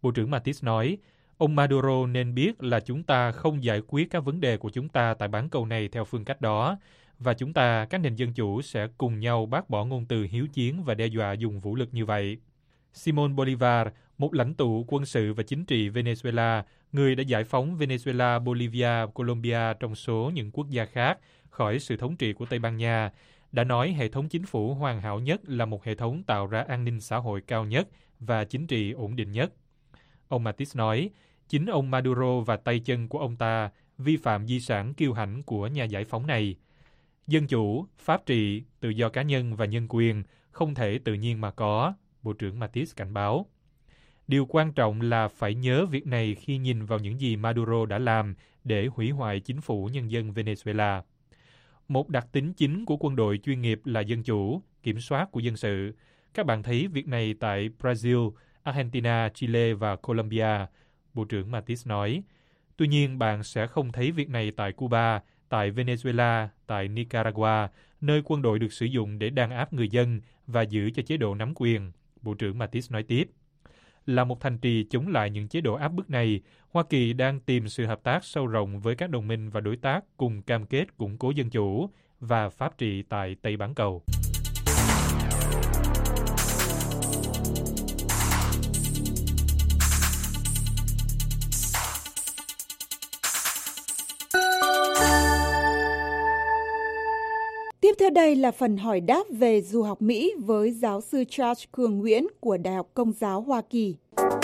Bộ trưởng Mattis nói, ông Maduro nên biết là chúng ta không giải quyết các vấn đề của chúng ta tại bán cầu này theo phương cách đó, và chúng ta, các nền dân chủ, sẽ cùng nhau bác bỏ ngôn từ hiếu chiến và đe dọa dùng vũ lực như vậy. Simón Bolívar, một lãnh tụ quân sự và chính trị Venezuela, người đã giải phóng Venezuela, Bolivia, Colombia trong số những quốc gia khác khỏi sự thống trị của Tây Ban Nha, đã nói hệ thống chính phủ hoàn hảo nhất là một hệ thống tạo ra an ninh xã hội cao nhất và chính trị ổn định nhất. Ông Mattis nói, chính ông Maduro và tay chân của ông ta vi phạm di sản kiêu hãnh của nhà giải phóng này. Dân chủ, pháp trị, tự do cá nhân và nhân quyền không thể tự nhiên mà có, Bộ trưởng Mattis cảnh báo. Điều quan trọng là phải nhớ việc này khi nhìn vào những gì Maduro đã làm để hủy hoại chính phủ nhân dân Venezuela. Một đặc tính chính của quân đội chuyên nghiệp là dân chủ, kiểm soát của dân sự. Các bạn thấy việc này tại Brazil, Argentina, Chile và Colombia, Bộ trưởng Mattis nói. Tuy nhiên, bạn sẽ không thấy việc này tại Cuba, tại Venezuela, tại Nicaragua, nơi quân đội được sử dụng để đàn áp người dân và giữ cho chế độ nắm quyền, Bộ trưởng Mattis nói tiếp. Là một thành trì chống lại những chế độ áp bức này, Hoa Kỳ đang tìm sự hợp tác sâu rộng với các đồng minh và đối tác cùng cam kết củng cố dân chủ và pháp trị tại Tây bán cầu. Tiếp theo đây là phần hỏi đáp về du học Mỹ với giáo sư Charles Cường Nguyễn của Đại học Công giáo Hoa Kỳ.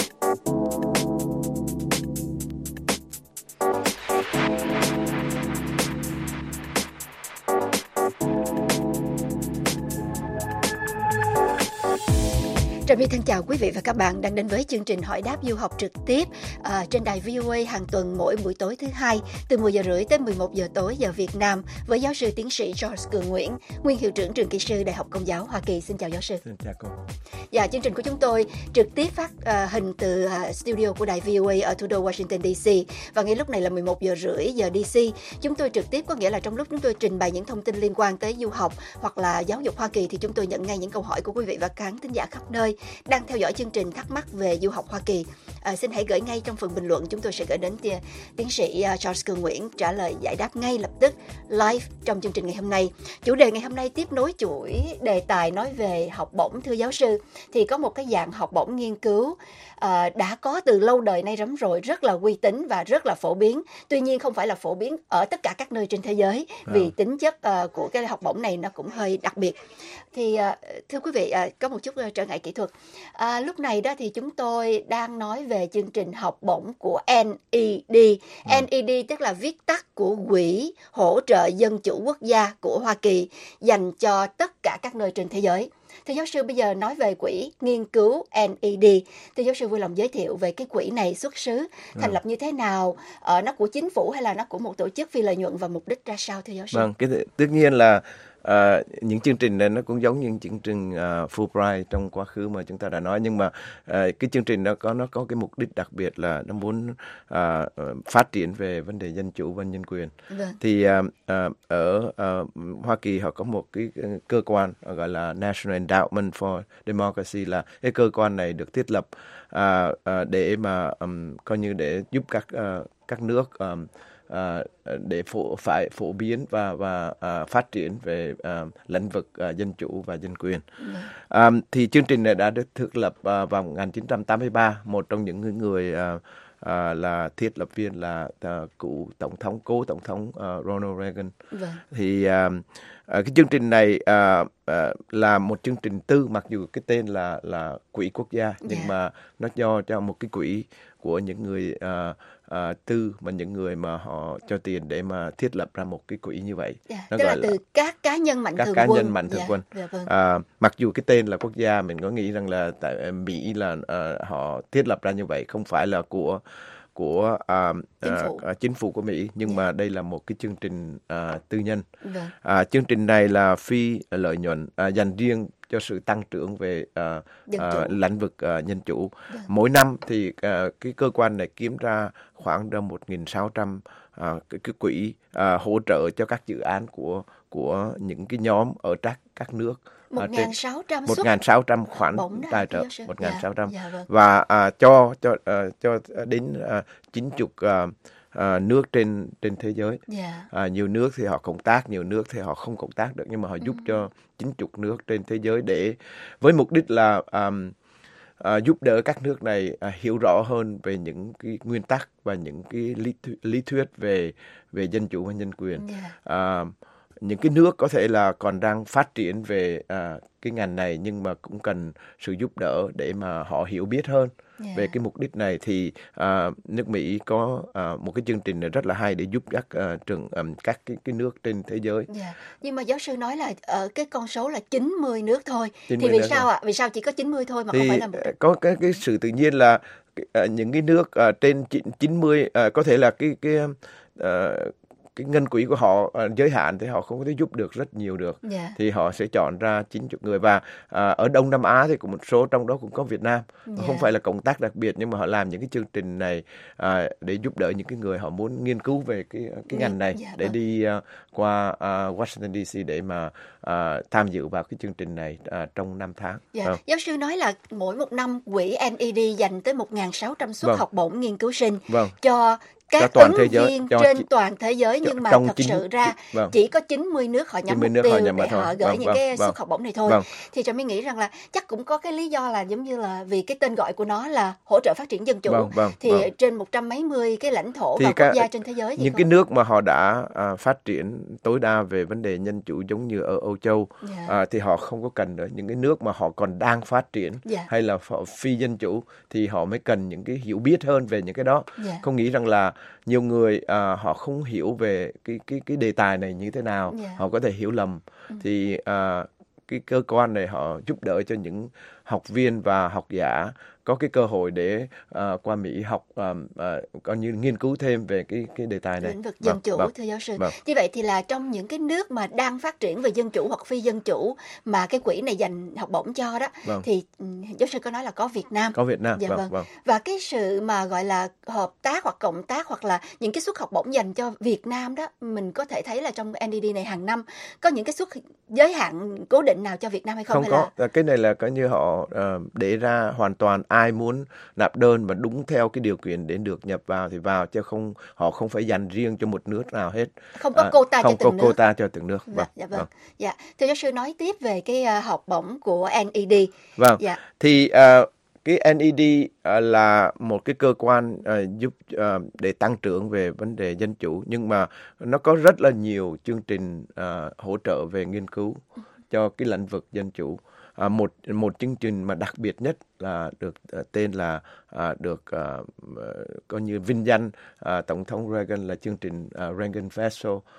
Trà My thân chào quý vị và các bạn đang đến với chương trình hỏi đáp du học trực tiếp à, trên đài vê o a hàng tuần mỗi buổi tối thứ hai từ mười giờ rưỡi tới mười một giờ tối giờ Việt Nam với giáo sư tiến sĩ Charles Cường Nguyễn, nguyên hiệu trưởng trường kỹ sư Đại học Công giáo Hoa Kỳ. Xin chào giáo sư. Xin chào cô. Dạ, chương trình của chúng tôi trực tiếp phát uh, hình từ uh, studio của đài vê o a ở thủ đô Washington đê xê và ngay lúc này là mười một giờ rưỡi giờ đê xê. Chúng tôi trực tiếp có nghĩa là trong lúc chúng tôi trình bày những thông tin liên quan tới du học hoặc là giáo dục Hoa Kỳ thì chúng tôi nhận ngay những câu hỏi của quý vị và khán thính giả khắp nơi đang theo dõi chương trình thắc mắc về du học Hoa Kỳ. À, xin hãy gửi ngay trong phần bình luận, chúng tôi sẽ gửi đến tia, tiến sĩ uh, Charles Cường Nguyễn trả lời giải đáp ngay lập tức live trong chương trình ngày hôm nay. Chủ đề ngày hôm nay tiếp nối chuỗi đề tài nói về học bổng. Thưa giáo sư, thì có một cái dạng học bổng nghiên cứu uh, đã có từ lâu đời nay lắm rồi, rất là uy tín và rất là phổ biến. Tuy nhiên không phải là phổ biến ở tất cả các nơi trên thế giới vì à. tính chất uh, của cái học bổng này nó cũng hơi đặc biệt. Thì uh, thưa quý vị, uh, có một chút uh, trở ngại kỹ thuật. À, lúc này đó thì chúng tôi đang nói về chương trình học bổng của en e đê. Ừ. en e đê tức là viết tắt của Quỹ Hỗ trợ Dân chủ Quốc gia của Hoa Kỳ dành cho tất cả các nơi trên thế giới. Thưa giáo sư, bây giờ nói về quỹ nghiên cứu en e đê. Thưa giáo sư vui lòng giới thiệu về cái quỹ này xuất xứ, thành ừ. lập như thế nào, ờ, nó của chính phủ hay là nó của một tổ chức phi lợi nhuận và mục đích ra sao thưa giáo sư? Vâng, cái tất nhiên là À, những chương trình này nó cũng giống như chương trình uh, Fulbright trong quá khứ mà chúng ta đã nói, nhưng mà uh, cái chương trình nó có nó có cái mục đích đặc biệt là nó muốn uh, phát triển về vấn đề dân chủ và nhân quyền. Vâng. Thì uh, uh, ở uh, Hoa Kỳ họ có một cái cơ quan gọi là National Endowment for Democracy, là cái cơ quan này được thiết lập uh, uh, để mà um, coi như để giúp các uh, các nước um, À, để phổ phải phổ biến và và à, phát triển về à, lĩnh vực à, dân chủ và dân quyền. À, thì chương trình này đã được thiết lập à, vào một nghìn chín trăm tám mươi ba. Một trong những người à, à, là thiết lập viên là à, cựu tổng thống cố tổng thống à, Ronald Reagan. Vâng. Thì à, à, cái chương trình này à, à, là một chương trình tư, mặc dù cái tên là là quỹ quốc gia, nhưng yeah. mà nó do cho một cái quỹ của những người uh, uh, tư, mà những người mà họ cho tiền để mà thiết lập ra một cái quỹ như vậy. Yeah, nó tức gọi là từ là các cá nhân mạnh các thường cá quân. nhân mạnh thường yeah, quân. Yeah, vâng. uh, mặc dù cái tên là quốc gia, mình có nghĩ rằng là tại Mỹ là uh, họ thiết lập ra như vậy, không phải là của của uh, chính, phủ. Uh, uh, chính phủ của Mỹ, nhưng yeah. mà đây là một cái chương trình uh, tư nhân. Vâng. Uh, chương trình này là phi lợi nhuận, uh, dành riêng cho sự tăng trưởng về uh, uh, lĩnh vực uh, nhân chủ. Vâng. Mỗi năm thì uh, cái cơ quan này kiếm ra khoảng ra một nghìn sáu trăm à, cái, cái quỹ à, hỗ trợ cho các dự án của của những cái nhóm ở các các nước. một nghìn sáu trăm một nghìn sáu trăm khoản tài trợ, một một nghìn sáu trăm dạ, dạ, vâng. và à, cho cho à, cho đến à, chín mươi à, à, nước trên trên thế giới. Yeah. À, nhiều nước thì họ cộng tác, nhiều nước thì họ không cộng tác được, nhưng mà họ giúp Ừ. cho chín mươi nước trên thế giới để với mục đích là um, à, giúp đỡ các nước này à, hiểu rõ hơn về những cái nguyên tắc và những cái lý, th- lý thuyết về về dân chủ và nhân quyền. Yeah. À, những cái nước có thể là còn đang phát triển về à, cái ngành này, nhưng mà cũng cần sự giúp đỡ để mà họ hiểu biết hơn Yeah. về cái mục đích này. Thì à, nước Mỹ có à, một cái chương trình rất là hay để giúp các à, trường um, các cái, cái nước trên thế giới. Yeah. Nhưng mà giáo sư nói là ở cái con số là chín mươi nước thôi, chín thì mươi vì nước sao thôi. ạ? Vì sao chỉ có chín mươi thôi mà không Thì phải là một à, có cái cái sự tự nhiên là à, những cái nước à, trên chín mươi à, có thể là cái cái à, cái ngân quỹ của họ à, giới hạn thì họ không có thể giúp được rất nhiều được. Yeah. Thì họ sẽ chọn ra chín mươi người, và à, ở Đông Nam Á thì cũng một số trong đó cũng có Việt Nam. Yeah. Không phải là cộng tác đặc biệt, nhưng mà họ làm những cái chương trình này à, để giúp đỡ những cái người họ muốn nghiên cứu về cái cái ngành này. Yeah, để vâng. đi à, qua à, Washington đê xê để mà à, tham dự vào cái chương trình này à, trong năm tháng. Dạ. Vâng. Giáo sư nói là mỗi một năm quỹ en e đê dành tới một nghìn sáu trăm suất Vâng. học bổng nghiên cứu sinh Vâng. cho các Cho toàn ứng thế giới, viên cho trên chi- toàn thế giới, nhưng mà trong thật chín- sự ra vâng. chỉ có chín mươi nước họ nhắm chín mươi mục nước tiêu họ để nhắm vào thôi. họ gửi Vâng, những vâng, cái vâng. suất học bổng này thôi. Vâng. Thì Trà My nghĩ rằng là chắc cũng có cái lý do là giống như là vì cái tên gọi của nó là hỗ trợ phát triển dân chủ. Vâng, vâng, thì vâng. trên một trăm mấy mươi cái lãnh thổ Thì và các- quốc gia trên thế giới thì những có- cái nước mà họ đã à, phát triển tối đa về vấn đề nhân chủ giống như ở Âu Châu, Dạ. à, thì họ không có cần nữa. Những cái nước mà họ còn đang phát triển Dạ. hay là ph- phi dân chủ thì họ mới cần những cái hiểu biết hơn về những cái đó. Dạ. Không nghĩ rằng là nhiều người à, họ không hiểu về cái cái cái đề tài này như thế nào, Dạ. họ có thể hiểu lầm. Thì à, cái cơ quan này họ giúp đỡ cho những học viên và học giả có cái cơ hội để à, qua Mỹ học à, à, coi như nghiên cứu thêm về cái cái đề tài này. lĩnh vực dân Vâng, chủ, vâng, thưa giáo sư. vâng. Như vậy thì là trong những cái nước mà đang phát triển về dân chủ hoặc phi dân chủ mà cái quỹ này dành học bổng cho đó, Vâng. thì ừ, giáo sư có nói là có Việt Nam. Có Việt Nam, Dạ vâng, vâng. vâng. Và cái sự mà gọi là hợp tác hoặc cộng tác hoặc là những cái suất học bổng dành cho Việt Nam đó, mình có thể thấy là trong en e đê này hàng năm có những cái suất giới hạn cố định nào cho Việt Nam hay không? Không hay có, là... À, cái này là coi như họ ờ, để ra hoàn toàn ai muốn nạp đơn và đúng theo cái điều kiện để được nhập vào thì vào, chứ không họ không phải dành riêng cho một nước nào hết. Không có À, quota cho không từng có nước. quota cho từng nước. Dạ, Vâng, dạ vâng. vâng. Dạ. Thưa giáo sư nói tiếp về cái uh, học bổng của en e đê. Vâng. Dạ. Thì à, cái en e đê à, là một cái cơ quan à, giúp à, để tăng trưởng về vấn đề dân chủ, nhưng mà nó có rất là nhiều chương trình à, hỗ trợ về nghiên cứu cho cái lĩnh vực dân chủ. À, một một chương trình mà đặc biệt nhất là được uh, tên là uh, được uh, uh, coi như vinh danh uh, tổng thống Reagan là chương trình uh, Reagan Fellow. Uh,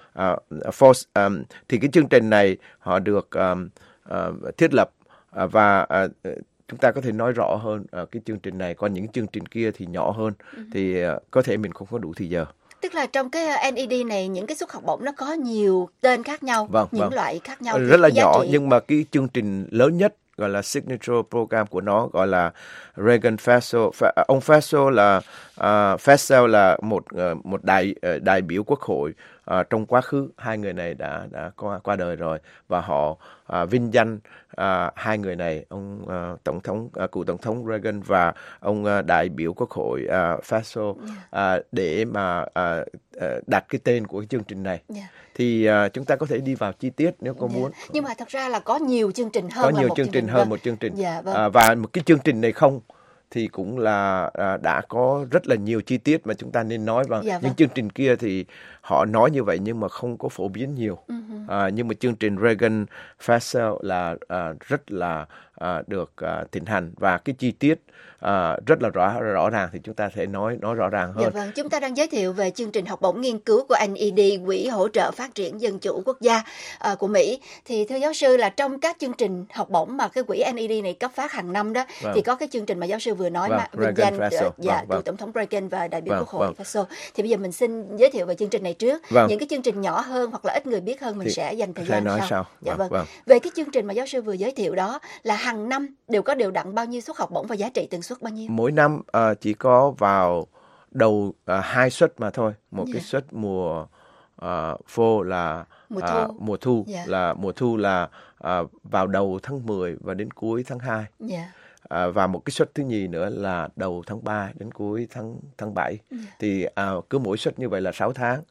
Force, um, thì cái chương trình này họ được um, uh, thiết lập uh, và uh, chúng ta có thể nói rõ hơn uh, cái chương trình này, còn những chương trình kia thì nhỏ hơn, uh-huh. thì uh, có thể mình không có đủ thời giờ. Tức là trong cái en e đê này những cái suất học bổng nó có nhiều tên khác nhau, Vâng, những vâng. loại khác nhau, Rất là giá nhỏ, trị. nhưng mà cái chương trình lớn nhất gọi là signature program của nó gọi là Reagan Fellow. Ông Fellow là uh, Fellow là một uh, một đại uh, đại biểu quốc hội uh, trong quá khứ. Hai người này đã đã qua qua đời rồi, và họ uh, vinh danh uh, hai người này, ông uh, tổng thống uh, cựu tổng thống Reagan và ông uh, đại biểu quốc hội uh, Fellow, uh, để mà uh, uh, đặt cái tên của cái chương trình này. Yeah. Thì uh, chúng ta có thể đi vào chi tiết nếu có Yeah. muốn. Nhưng mà thật ra là có nhiều chương trình hơn Có là nhiều một chương trình hơn vâng. một chương trình. Dạ, vâng. À, và một cái chương trình này không thì cũng là à, đã có rất là nhiều chi tiết mà chúng ta nên nói. Và Dạ, vâng. những chương trình kia thì họ nói như vậy nhưng mà không có phổ biến nhiều. Uh-huh. À, nhưng mà chương trình Reagan Fellow là à, rất là à, được à, thịnh hành, và cái chi tiết à, rất là rõ rõ ràng, thì chúng ta sẽ nói nói rõ ràng hơn. Dạ vâng, chúng ta đang giới thiệu về chương trình học bổng nghiên cứu của en e đê, Quỹ hỗ trợ phát triển dân chủ quốc gia uh, của Mỹ. Thì thưa giáo sư là trong các chương trình học bổng mà cái quỹ en e đê này cấp phát hàng năm đó, Vâng. thì có cái chương trình mà giáo sư vừa nói Vâng, mà vinh Reagan danh Fellow. uh, dạ, Vâng, vâng. tổng thống Reagan và đại biểu Vâng, quốc hội vâng. Fellow. Thì bây giờ mình xin giới thiệu về chương trình này trước. Vâng. Những cái chương trình nhỏ hơn hoặc là ít người biết hơn mình Thì sẽ dành thời sẽ gian nói sau. sau. Dạ Vâng, vâng. vâng. Về cái chương trình mà giáo sư vừa giới thiệu đó là hàng năm đều có đều đặn bao nhiêu suất học bổng và giá trị từng suất bao nhiêu? Mỗi năm uh, chỉ có vào đầu à, hai suất mà thôi, một Dạ. cái suất mùa à, phô là Mùa à, thu. mùa thu Dạ. là mùa thu là à, vào đầu tháng mười và đến cuối tháng hai. Dạ. À, và một cái suất thứ nhì nữa là đầu tháng ba đến cuối tháng tháng bảy. Thì à, cứ mỗi suất như vậy là sáu tháng.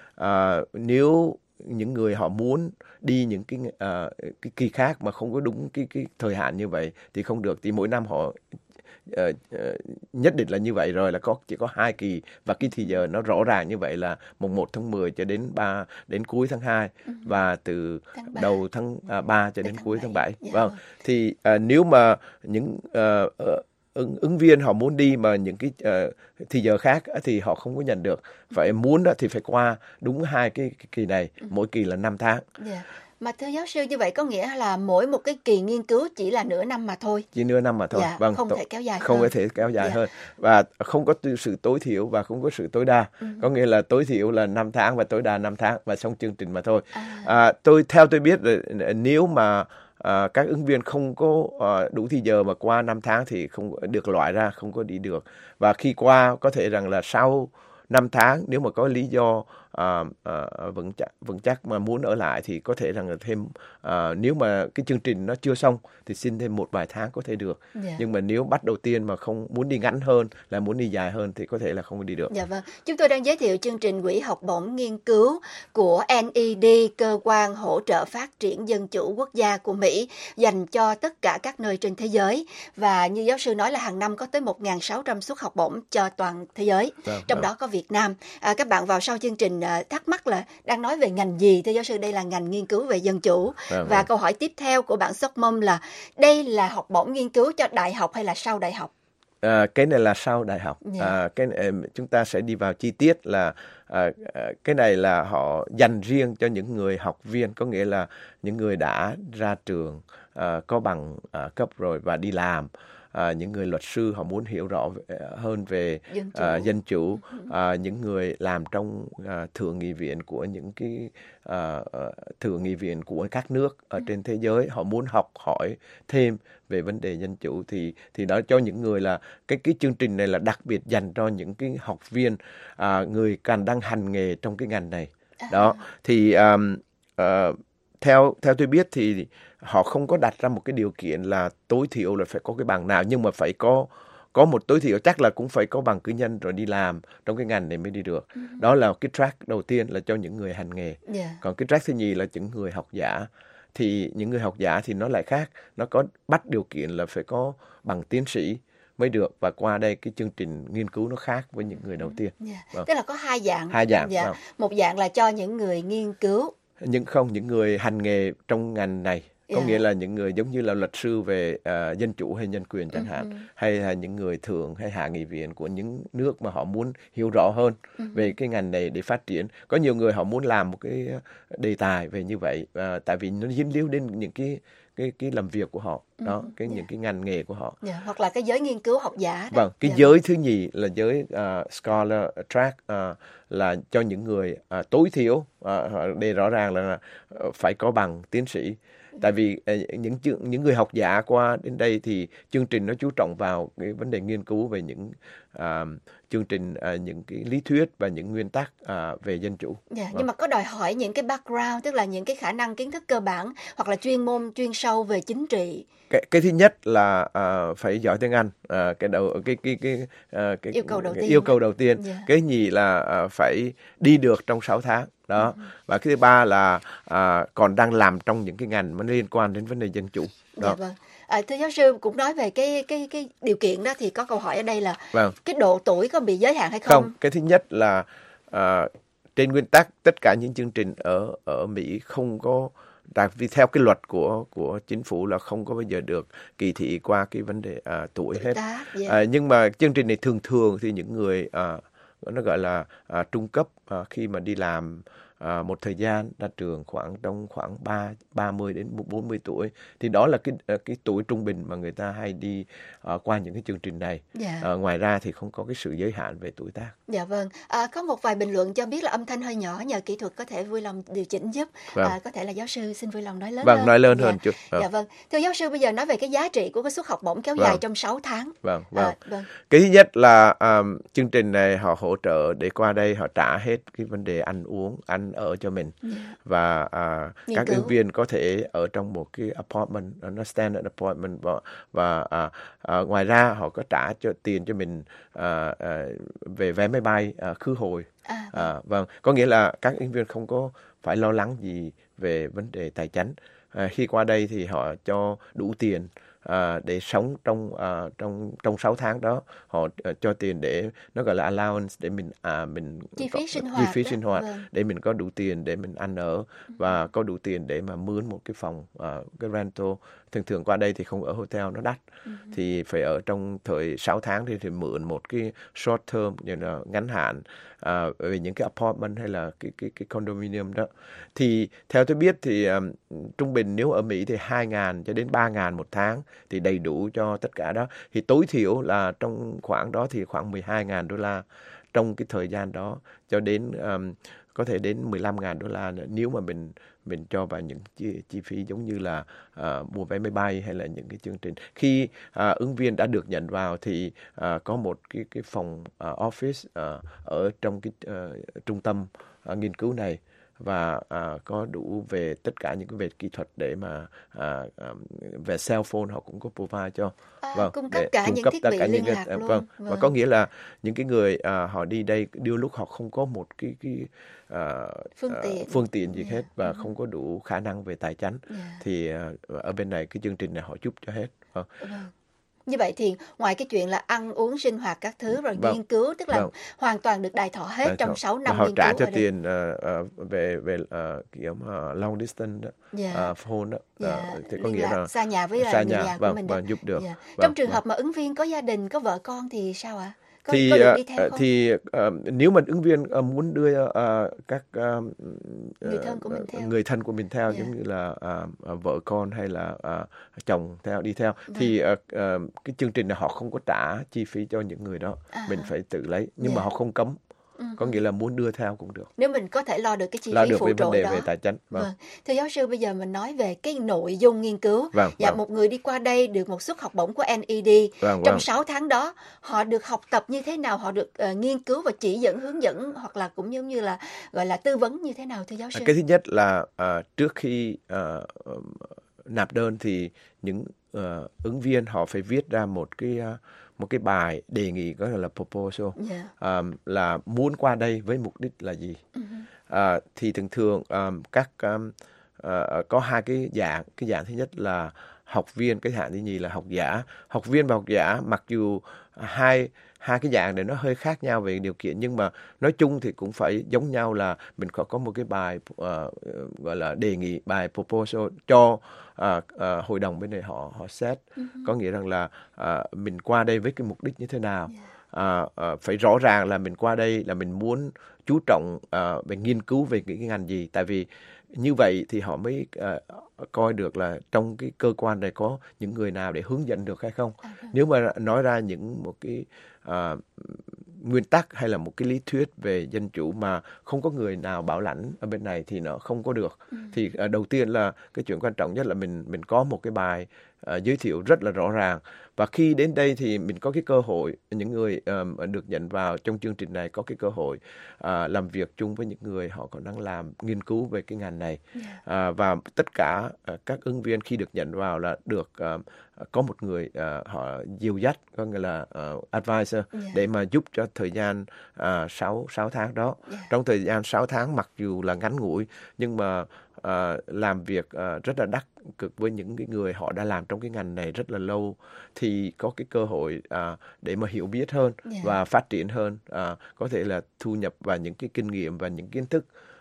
À, nếu những người họ muốn đi những cái à, cái kỳ khác mà không có đúng cái cái thời hạn như vậy thì không được. Thì mỗi năm họ uh, uh, nhất định là như vậy rồi, là có chỉ có hai kỳ, và cái thì giờ nó rõ ràng như vậy là mùng một tháng mười cho đến ba đến cuối tháng hai, và từ Tháng ba. đầu tháng à, ba cho đến tháng cuối bảy. tháng bảy. Dạ Vâng. vâng. Thì à, nếu mà những à, ờ, ứng ứng viên họ muốn đi mà những cái à, thì giờ khác á, thì họ không có nhận được. Phải muốn đó thì phải qua đúng hai cái, cái kỳ này, mỗi kỳ là năm tháng, Dạ. Mà thưa giáo sư, như vậy có nghĩa là mỗi một cái kỳ nghiên cứu chỉ là nửa năm mà thôi. chỉ nửa năm mà thôi. Dạ, Vâng, không to- thể kéo dài không hơn. có thể kéo dài Dạ. hơn, và không có tư- sự tối thiểu và không có sự tối đa. Có nghĩa là tối thiểu là năm tháng và tối đa năm tháng và xong chương trình mà thôi. À. À, tôi theo tôi biết là nếu mà à, các ứng viên không có à, đủ thì giờ mà qua năm tháng thì không có- được loại ra, không có đi được. Và khi qua có thể rằng là sau năm tháng, nếu mà có lý do à, à, vững chắc vững chắc mà muốn ở lại thì có thể rằng là thêm à, nếu mà cái chương trình nó chưa xong thì xin thêm một vài tháng có thể được. Dạ. Nhưng mà nếu bắt đầu tiên mà không muốn đi ngắn hơn, là muốn đi dài hơn thì có thể là không đi được. Dạ vâng, chúng tôi đang giới thiệu chương trình Quỹ học bổng nghiên cứu của en e đê, cơ quan hỗ trợ phát triển dân chủ quốc gia của Mỹ, dành cho tất cả các nơi trên thế giới. Và như giáo sư nói là hàng năm có tới một nghìn sáu trăm suất học bổng cho toàn thế giới, Vâng, trong vâng. đó có Việt Nam. À, các bạn vào sau chương trình à, thắc mắc là đang nói về ngành gì? Thưa giáo sư, đây là ngành nghiên cứu về dân chủ. Vâng, Và vâng. câu hỏi tiếp theo của bạn Sóc Mâm là đây là học bổng nghiên cứu cho đại học hay là sau đại học? À, cái này là sau đại học. Dạ. À, cái này, chúng ta sẽ đi vào chi tiết là à, à, cái này là họ dành riêng cho những người học viên, có nghĩa là những người đã ra trường à, có bằng à, cấp rồi và đi làm. À, những người luật sư họ muốn hiểu rõ về- hơn về Dân chủ. à, dân chủ, à, những người làm trong à, thượng nghị viện của những cái à, à, thượng nghị viện của các nước ở trên thế giới, họ muốn học hỏi thêm về vấn đề dân chủ, thì thì đó cho những người là cái cái chương trình này là đặc biệt dành cho những cái học viên à, người càng đang hành nghề trong cái ngành này. Đó thì um, uh, theo theo tôi biết thì họ không có đặt ra một cái điều kiện là tối thiểu là phải có cái bằng nào, nhưng mà phải có có một tối thiểu chắc là cũng phải có bằng cử nhân rồi đi làm trong cái ngành này mới đi được. Đó là cái track đầu tiên là cho những người hành nghề. Dạ. Còn cái track thứ nhì là những người học giả. Thì những người học giả thì nó lại khác, nó có bắt điều kiện là phải có bằng tiến sĩ mới được, và qua đây cái chương trình nghiên cứu nó khác với những người đầu tiên. Dạ. Vâng. Tức là có hai dạng. Hai dạng, Dạ. vâng. Một dạng là cho những người nghiên cứu. Nhưng không, những người hành nghề trong ngành này, có Dạ. nghĩa là những người giống như là luật sư về uh, dân chủ hay nhân quyền chẳng hạn, hay là những người thượng hay hạ nghị viện của những nước mà họ muốn hiểu rõ hơn về cái ngành này để phát triển. Có nhiều người họ muốn làm một cái đề tài về như vậy, uh, tại vì nó dính líu đến những cái cái cái làm việc của họ, đó, cái những cái ngành nghề của họ. Dạ. Hoặc là cái giới nghiên cứu học giả. đó. Vâng, cái Dạ. giới thứ nhì là giới uh, scholar track, uh, là cho những người uh, tối thiểu, uh, đây rõ ràng là uh, phải có bằng tiến sĩ. Tại vì uh, những chương- những người học giả qua đến đây thì chương trình nó chú trọng vào cái vấn đề nghiên cứu về những uh, chương trình uh, những cái lý thuyết và những nguyên tắc uh, về dân chủ. Dạ. Vâng. Nhưng mà có đòi hỏi những cái background, tức là những cái khả năng kiến thức cơ bản hoặc là chuyên môn chuyên sâu về chính trị. Cái, cái thứ nhất là uh, phải giỏi tiếng Anh, uh, cái đầu cái cái cái, uh, cái Yêu cầu đầu cái tiên. yêu cầu đầu tiên. Dạ. Cái nhì là uh, phải đi được trong sáu tháng đó. Và cái thứ ba là uh, còn đang làm trong những cái ngành mà liên quan đến vấn đề dân chủ đó. Dạ vâng. À, thưa giáo sư cũng nói về cái cái cái điều kiện đó, thì có câu hỏi ở đây là Vâng. cái độ tuổi có bị giới hạn hay không? Không, cái thứ nhất là uh, trên nguyên tắc tất cả những chương trình ở ở Mỹ không có, tại vì theo cái luật của của chính phủ là không có bao giờ được kỳ thị qua cái vấn đề uh, tuổi hết. Tá, dạ. À, nhưng mà chương trình này thường thường thì những người à, nó gọi là à, trung cấp, à, khi mà đi làm à, một thời gian ra trường khoảng trong khoảng ba ba mươi đến bốn mươi tuổi, thì đó là cái cái tuổi trung bình mà người ta hay đi uh, qua những cái chương trình này. Dạ. Uh, ngoài ra thì không có cái sự giới hạn về tuổi tác. Dạ vâng. À, có một vài bình luận cho biết là âm thanh hơi nhỏ, nhờ kỹ thuật có thể vui lòng điều chỉnh giúp. Vâng. À, có thể là giáo sư xin vui lòng nói lớn Vâng, hơn. nói lớn Dạ. hơn chút. Vâng. Dạ vâng. Thưa giáo sư, bây giờ nói về cái giá trị của cái suất học bổng kéo Vâng. dài trong sáu tháng. Vâng, vâng. À, vâng. Cái thứ nhất là um, chương trình này họ hỗ trợ để qua đây họ trả hết cái vấn đề ăn uống, ăn ở cho mình. Yeah. Và uh, Nghiên các cứu. ứng viên có thể ở trong một cái apartment, nó standard apartment, và, và uh, uh, ngoài ra họ có trả cho tiền cho mình uh, uh, về vé máy bay uh, khứ hồi. À, vâng. Uh, vâng, có nghĩa là các ứng viên không có phải lo lắng gì về vấn đề tài chính. Uh, khi qua đây thì họ cho đủ tiền À, để sống trong à, trong trong sáu tháng đó, họ uh, cho tiền để nó gọi là allowance, để mình à, mình Chi có, phí sinh chi hoạt phí đó. sinh hoạt Vâng. để mình có đủ tiền để mình ăn ở và có đủ tiền để mà mướn một cái phòng, uh, cái rental. Thường thường qua đây thì không ở hotel, nó đắt, uh-huh. thì phải ở trong thời sáu tháng thì thì mượn một cái short term, như là ngắn hạn, à, về những cái apartment hay là cái cái cái condominium đó. Thì theo tôi biết thì um, trung bình nếu ở Mỹ thì hai ngàn cho đến ba ngàn một tháng thì đầy đủ cho tất cả đó. Thì tối thiểu là trong khoảng đó thì khoảng mười hai ngàn đô la trong cái thời gian đó, cho đến um, có thể đến mười lăm ngàn đô la nữa, nếu mà mình mình cho vào những chi, chi phí giống như là uh, mua vé máy bay hay là những cái chương trình. Khi uh, ứng viên đã được nhận vào thì uh, có một cái cái phòng uh, office uh, ở trong cái uh, trung tâm uh, nghiên cứu này, và à, có đủ về tất cả những cái về kỹ thuật để mà à, à, về cell phone họ cũng có provide cho. À, Vâng, cung cấp để cả cung những cấp thiết tất bị cả liên những lạc cái, luôn. vâng. Vâng. Và có nghĩa là những cái người à, họ đi đây đôi lúc họ không có một cái cái à, Phương tiện. à, phương tiện gì Yeah. hết, và Uh-huh. không có đủ khả năng về tài chính, Yeah. thì à, ở bên này cái chương trình này họ giúp cho hết. Vâng. Vâng. Như vậy thì ngoài cái chuyện là ăn uống sinh hoạt các thứ rồi Vâng. nghiên cứu, tức là Vâng. hoàn toàn được đài thọ hết Đài trong thọ. sáu Và năm họ nghiên trả cứu cho ở đây. tiền uh, uh, về về uh, kiểu uh, long distance đó, Dạ. uh, phone đó. Dạ, Uh, thì có liên nghĩa lạc là xa nhà với xa người nhà, nhà của vâng, mình đó. và giúp được. Dạ. Vâng, Trong trường vâng. hợp mà ứng viên có gia đình, có vợ con thì sao ạ? Có, thì có được uh, đi theo không? thì uh, nếu mà ứng viên uh, muốn đưa uh, các uh, Người thân của mình theo. người thân của mình theo, Yeah. giống như là uh, uh, vợ con hay là uh, chồng theo đi theo, Vâng. thì uh, uh, cái chương trình này họ không có trả chi phí cho những người đó, À. mình phải tự lấy, nhưng Yeah. mà họ không cấm, Ừ. có nghĩa là muốn đưa theo cũng được, Nếu mình có thể lo được cái chi là phí được phụ với vấn trội đề đó. về tài chính. Vâng. Vâng. Thưa giáo sư, bây giờ mình nói về cái nội dung nghiên cứu. Vâng, Dạ, vâng. một người đi qua đây được một suất học bổng của en e đê. Vâng, Trong vâng. sáu tháng đó, họ được học tập như thế nào? Họ được uh, nghiên cứu và chỉ dẫn, hướng dẫn, hoặc là cũng giống như là gọi là tư vấn như thế nào, thưa giáo sư? Cái thứ nhất là uh, trước khi uh, um, nạp đơn thì những uh, ứng viên họ phải viết ra một cái uh, một cái bài đề nghị, gọi là proposal, Dạ. um, là muốn qua đây với mục đích là gì. Uh-huh. Uh, thì thường thường um, các um, uh, có hai cái dạng. Cái dạng thứ nhất là học viên, cái dạng thứ nhì là học giả. Học viên và học giả mặc dù hai hai cái dạng này nó hơi khác nhau về điều kiện, nhưng mà nói chung thì cũng phải giống nhau, là mình có có một cái bài uh, gọi là đề nghị, bài proposal cho uh, uh, hội đồng bên này họ họ xét. Uh-huh. Có nghĩa rằng là uh, mình qua đây với cái mục đích như thế nào. Yeah. Uh, uh, phải rõ ràng là mình qua đây là mình muốn chú trọng uh, về nghiên cứu về cái, cái ngành gì, tại vì như vậy thì họ mới uh, coi được là trong cái cơ quan này có những người nào để hướng dẫn được hay không. À, nếu mà nói ra những một cái uh, nguyên tắc hay là một cái lý thuyết về dân chủ mà không có người nào bảo lãnh ở bên này thì nó không có được. Ừ. Thì uh, đầu tiên là cái chuyện quan trọng nhất là mình mình có một cái bài uh, giới thiệu rất là rõ ràng, và khi đến đây thì mình có cái cơ hội, những người um, được nhận vào trong chương trình này có cái cơ hội uh, làm việc chung với những người họ còn đang làm nghiên cứu về cái ngành này. Yeah. Uh, và tất cả uh, các ứng viên khi được nhận vào là được uh, có một người uh, họ dìu dắt, có nghĩa là uh, advisor, yeah. để mà giúp cho thời gian uh, sáu tháng đó. Yeah. Trong thời gian sáu tháng mặc dù là ngắn ngủi, nhưng mà Uh, làm việc uh, rất là đắc cực với những cái người họ đã làm trong cái ngành này rất là lâu, thì có cái cơ hội uh, để mà hiểu biết hơn, yeah. và phát triển hơn, uh, có thể là thu nhập và những cái kinh nghiệm và những kiến thức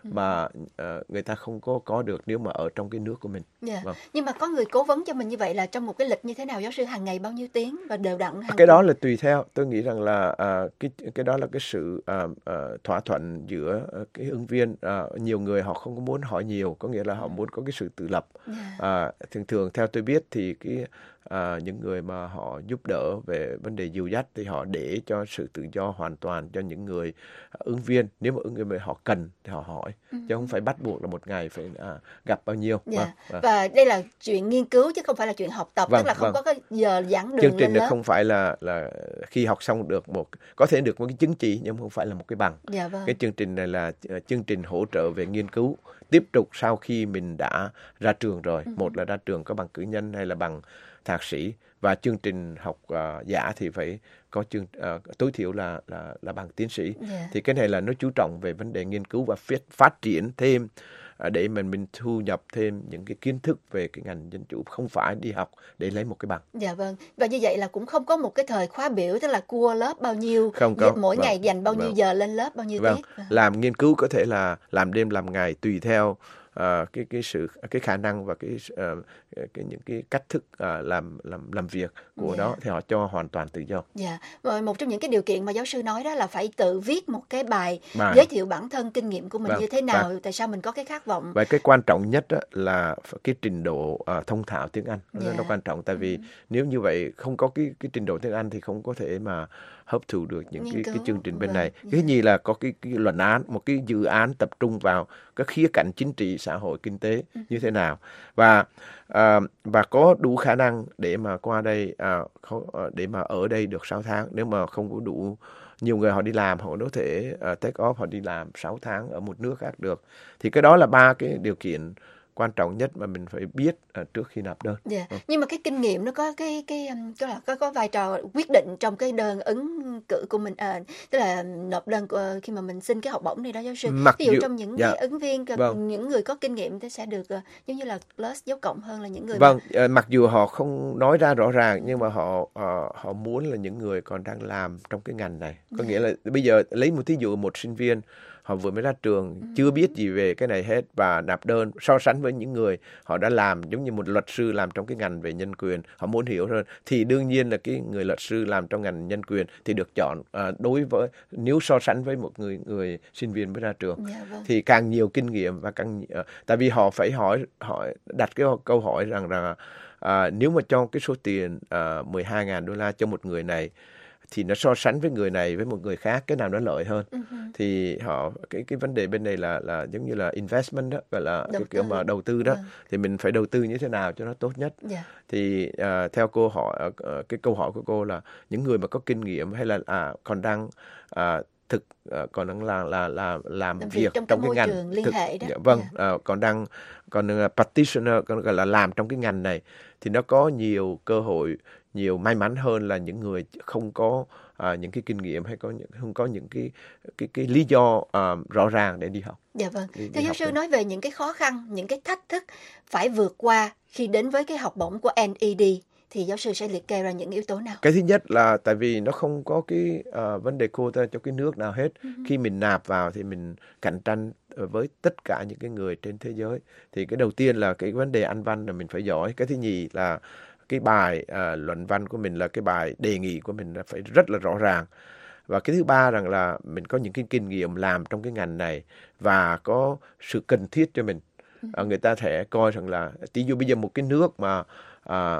mà uh, người ta không có có được nếu mà ở trong cái nước của mình. Yeah. Vâng. Nhưng mà có người cố vấn cho mình như vậy là trong một cái lịch như thế nào, giáo sư, hàng ngày bao nhiêu tiếng và đều đặn hàng Cái đó tuần? là tùy theo. Tôi nghĩ rằng là uh, cái cái đó là cái sự uh, uh, thỏa thuận giữa uh, cái ứng viên. Uh, nhiều người họ không có muốn hỏi nhiều, có nghĩa là họ muốn có cái sự tự lập. Yeah. Uh, thường thường theo tôi biết thì cái À, những người mà họ giúp đỡ về vấn đề dìu dắt thì họ để cho sự tự do hoàn toàn cho những người uh, ứng viên. Nếu mà ứng viên họ cần thì họ hỏi, ừ. chứ không phải bắt buộc là một ngày phải à, gặp bao nhiêu. Yeah. Vâng, vâng. Và đây là chuyện nghiên cứu chứ không phải là chuyện học tập, Vâng, tức là không vâng. có cái giờ giảng đường Chương trình lên này lớp. không phải là là khi học xong được một, có thể được một cái chứng chỉ nhưng không phải là một cái bằng. Dạ, vâng. Cái chương trình này là uh, chương trình hỗ trợ về nghiên cứu tiếp tục sau khi mình đã ra trường rồi. Ừ. Một là ra trường có bằng cử nhân hay là bằng thạc sĩ, và chương trình học uh, giả thì phải có chương uh, tối thiểu là là là bằng tiến sĩ. Yeah. Thì cái này là nó chú trọng về vấn đề nghiên cứu và phát, phát triển thêm uh, để mình mình thu nhập thêm những cái kiến thức về cái ngành dân chủ, không phải đi học để lấy một cái bằng. Dạ vâng. Và như vậy là cũng không có một cái thời khóa biểu, tức là cua lớp bao nhiêu, Không có. mỗi Vâng. ngày dành bao nhiêu Vâng. giờ lên lớp, bao nhiêu Vâng. tiết. Vâng. Làm nghiên cứu có thể là làm đêm làm ngày tùy theo Uh, cái cái sự cái khả năng và cái, uh, cái những cái cách thức uh, làm làm làm việc của Yeah. đó thì họ cho hoàn toàn tự do. Dạ. Và một trong những cái điều kiện mà giáo sư nói đó là phải tự viết một cái bài Bài. giới thiệu bản thân, kinh nghiệm của mình Vâng. như thế nào, Vâng. tại sao mình có cái khát vọng. Và cái quan trọng nhất á, là cái trình độ uh, thông thạo tiếng Anh. Nó Yeah. rất là quan trọng, tại vì Ừ. nếu như vậy không có cái cái trình độ tiếng Anh thì không có thể mà hấp thụ được những Nghiên cái, cái cứu. chương trình bên Vâng. này. Cái Yeah. gì là có cái, cái luận án, một cái dự án tập trung vào các khía cạnh chính trị, xã hội, kinh tế Ừ. như thế nào, và à, và có đủ khả năng để mà qua đây à, không, để mà ở đây được sáu tháng. Nếu mà không có đủ, nhiều người họ đi làm, họ có thể uh, take off, họ đi làm sáu tháng ở một nước khác được. Thì cái đó là ba cái điều kiện quan trọng nhất mà mình phải biết uh, trước khi nộp đơn. Yeah. Ừ. Nhưng mà cái kinh nghiệm nó có cái cái um, có là có có vai trò quyết định trong cái đơn ứng cử của mình, à, tức là nộp đơn của, khi mà mình xin cái học bổng này đó, giáo sư. Mặc Ví dụ dù- trong những dạ. cái ứng viên, Vâng. những người có kinh nghiệm thì sẽ được uh, giống như là plus dấu cộng hơn là những người Vâng, uh, mặc dù họ không nói ra rõ ràng nhưng mà họ uh, họ muốn là những người còn đang làm trong cái ngành này. Có nghĩa là bây giờ lấy một thí dụ, một sinh viên họ vừa mới ra trường, Ừ. chưa biết gì về cái này hết và nộp đơn, so sánh với những người họ đã làm, giống như một luật sư làm trong cái ngành về nhân quyền, họ muốn hiểu hơn, thì đương nhiên là cái người luật sư làm trong ngành nhân quyền thì được chọn uh, đối với, nếu so sánh với một người người sinh viên mới ra trường. Dạ, vâng. Thì càng nhiều kinh nghiệm và càng uh, tại vì họ phải hỏi hỏi đặt cái câu hỏi rằng rằng uh, nếu mà cho cái số tiền uh, mười hai nghìn đô la cho một người này thì nó so sánh với người này với một người khác, cái nào nó lợi hơn. Uh-huh. Thì họ cái cái vấn đề bên này là là giống như là investment đó, gọi là Đầu cái kiểu tư. mà đầu tư đó. Vâng. Thì mình phải đầu tư như thế nào cho nó tốt nhất. Dạ. Thì uh, theo cô hỏi uh, cái câu hỏi của cô là những người mà có kinh nghiệm hay là à, còn đang uh, thực uh, còn đang là là là làm, Làm việc việc trong cái trong cái môi ngành trường liên thực, hệ đó. dạ, vâng, Dạ. uh, còn đang còn uh, practitioner, còn gọi là làm trong cái ngành này, thì nó có nhiều cơ hội, nhiều may mắn hơn là những người không có uh, những cái kinh nghiệm hay có những, không có những cái cái cái lý do uh, rõ ràng để đi học. Dạ vâng. Đi- Thưa đi giáo học sư, thêm. nói về những cái khó khăn, những cái thách thức phải vượt qua khi đến với cái học bổng của en e đê, thì giáo sư sẽ liệt kê ra những yếu tố nào? Cái thứ nhất là tại vì nó không có cái uh, vấn đề quota cho cái nước nào hết. Uh-huh. Khi mình nạp vào thì mình cạnh tranh với tất cả những cái người trên thế giới. Thì cái đầu tiên là cái vấn đề Anh văn là mình phải giỏi. Cái thứ nhì là cái bài uh, luận văn của mình, là cái bài đề nghị của mình là phải rất là rõ ràng. Và cái thứ ba rằng là mình có những cái kinh nghiệm làm trong cái ngành này và có sự cần thiết cho mình. Uh, người ta sẽ coi rằng là, ví dụ bây giờ một cái nước mà À,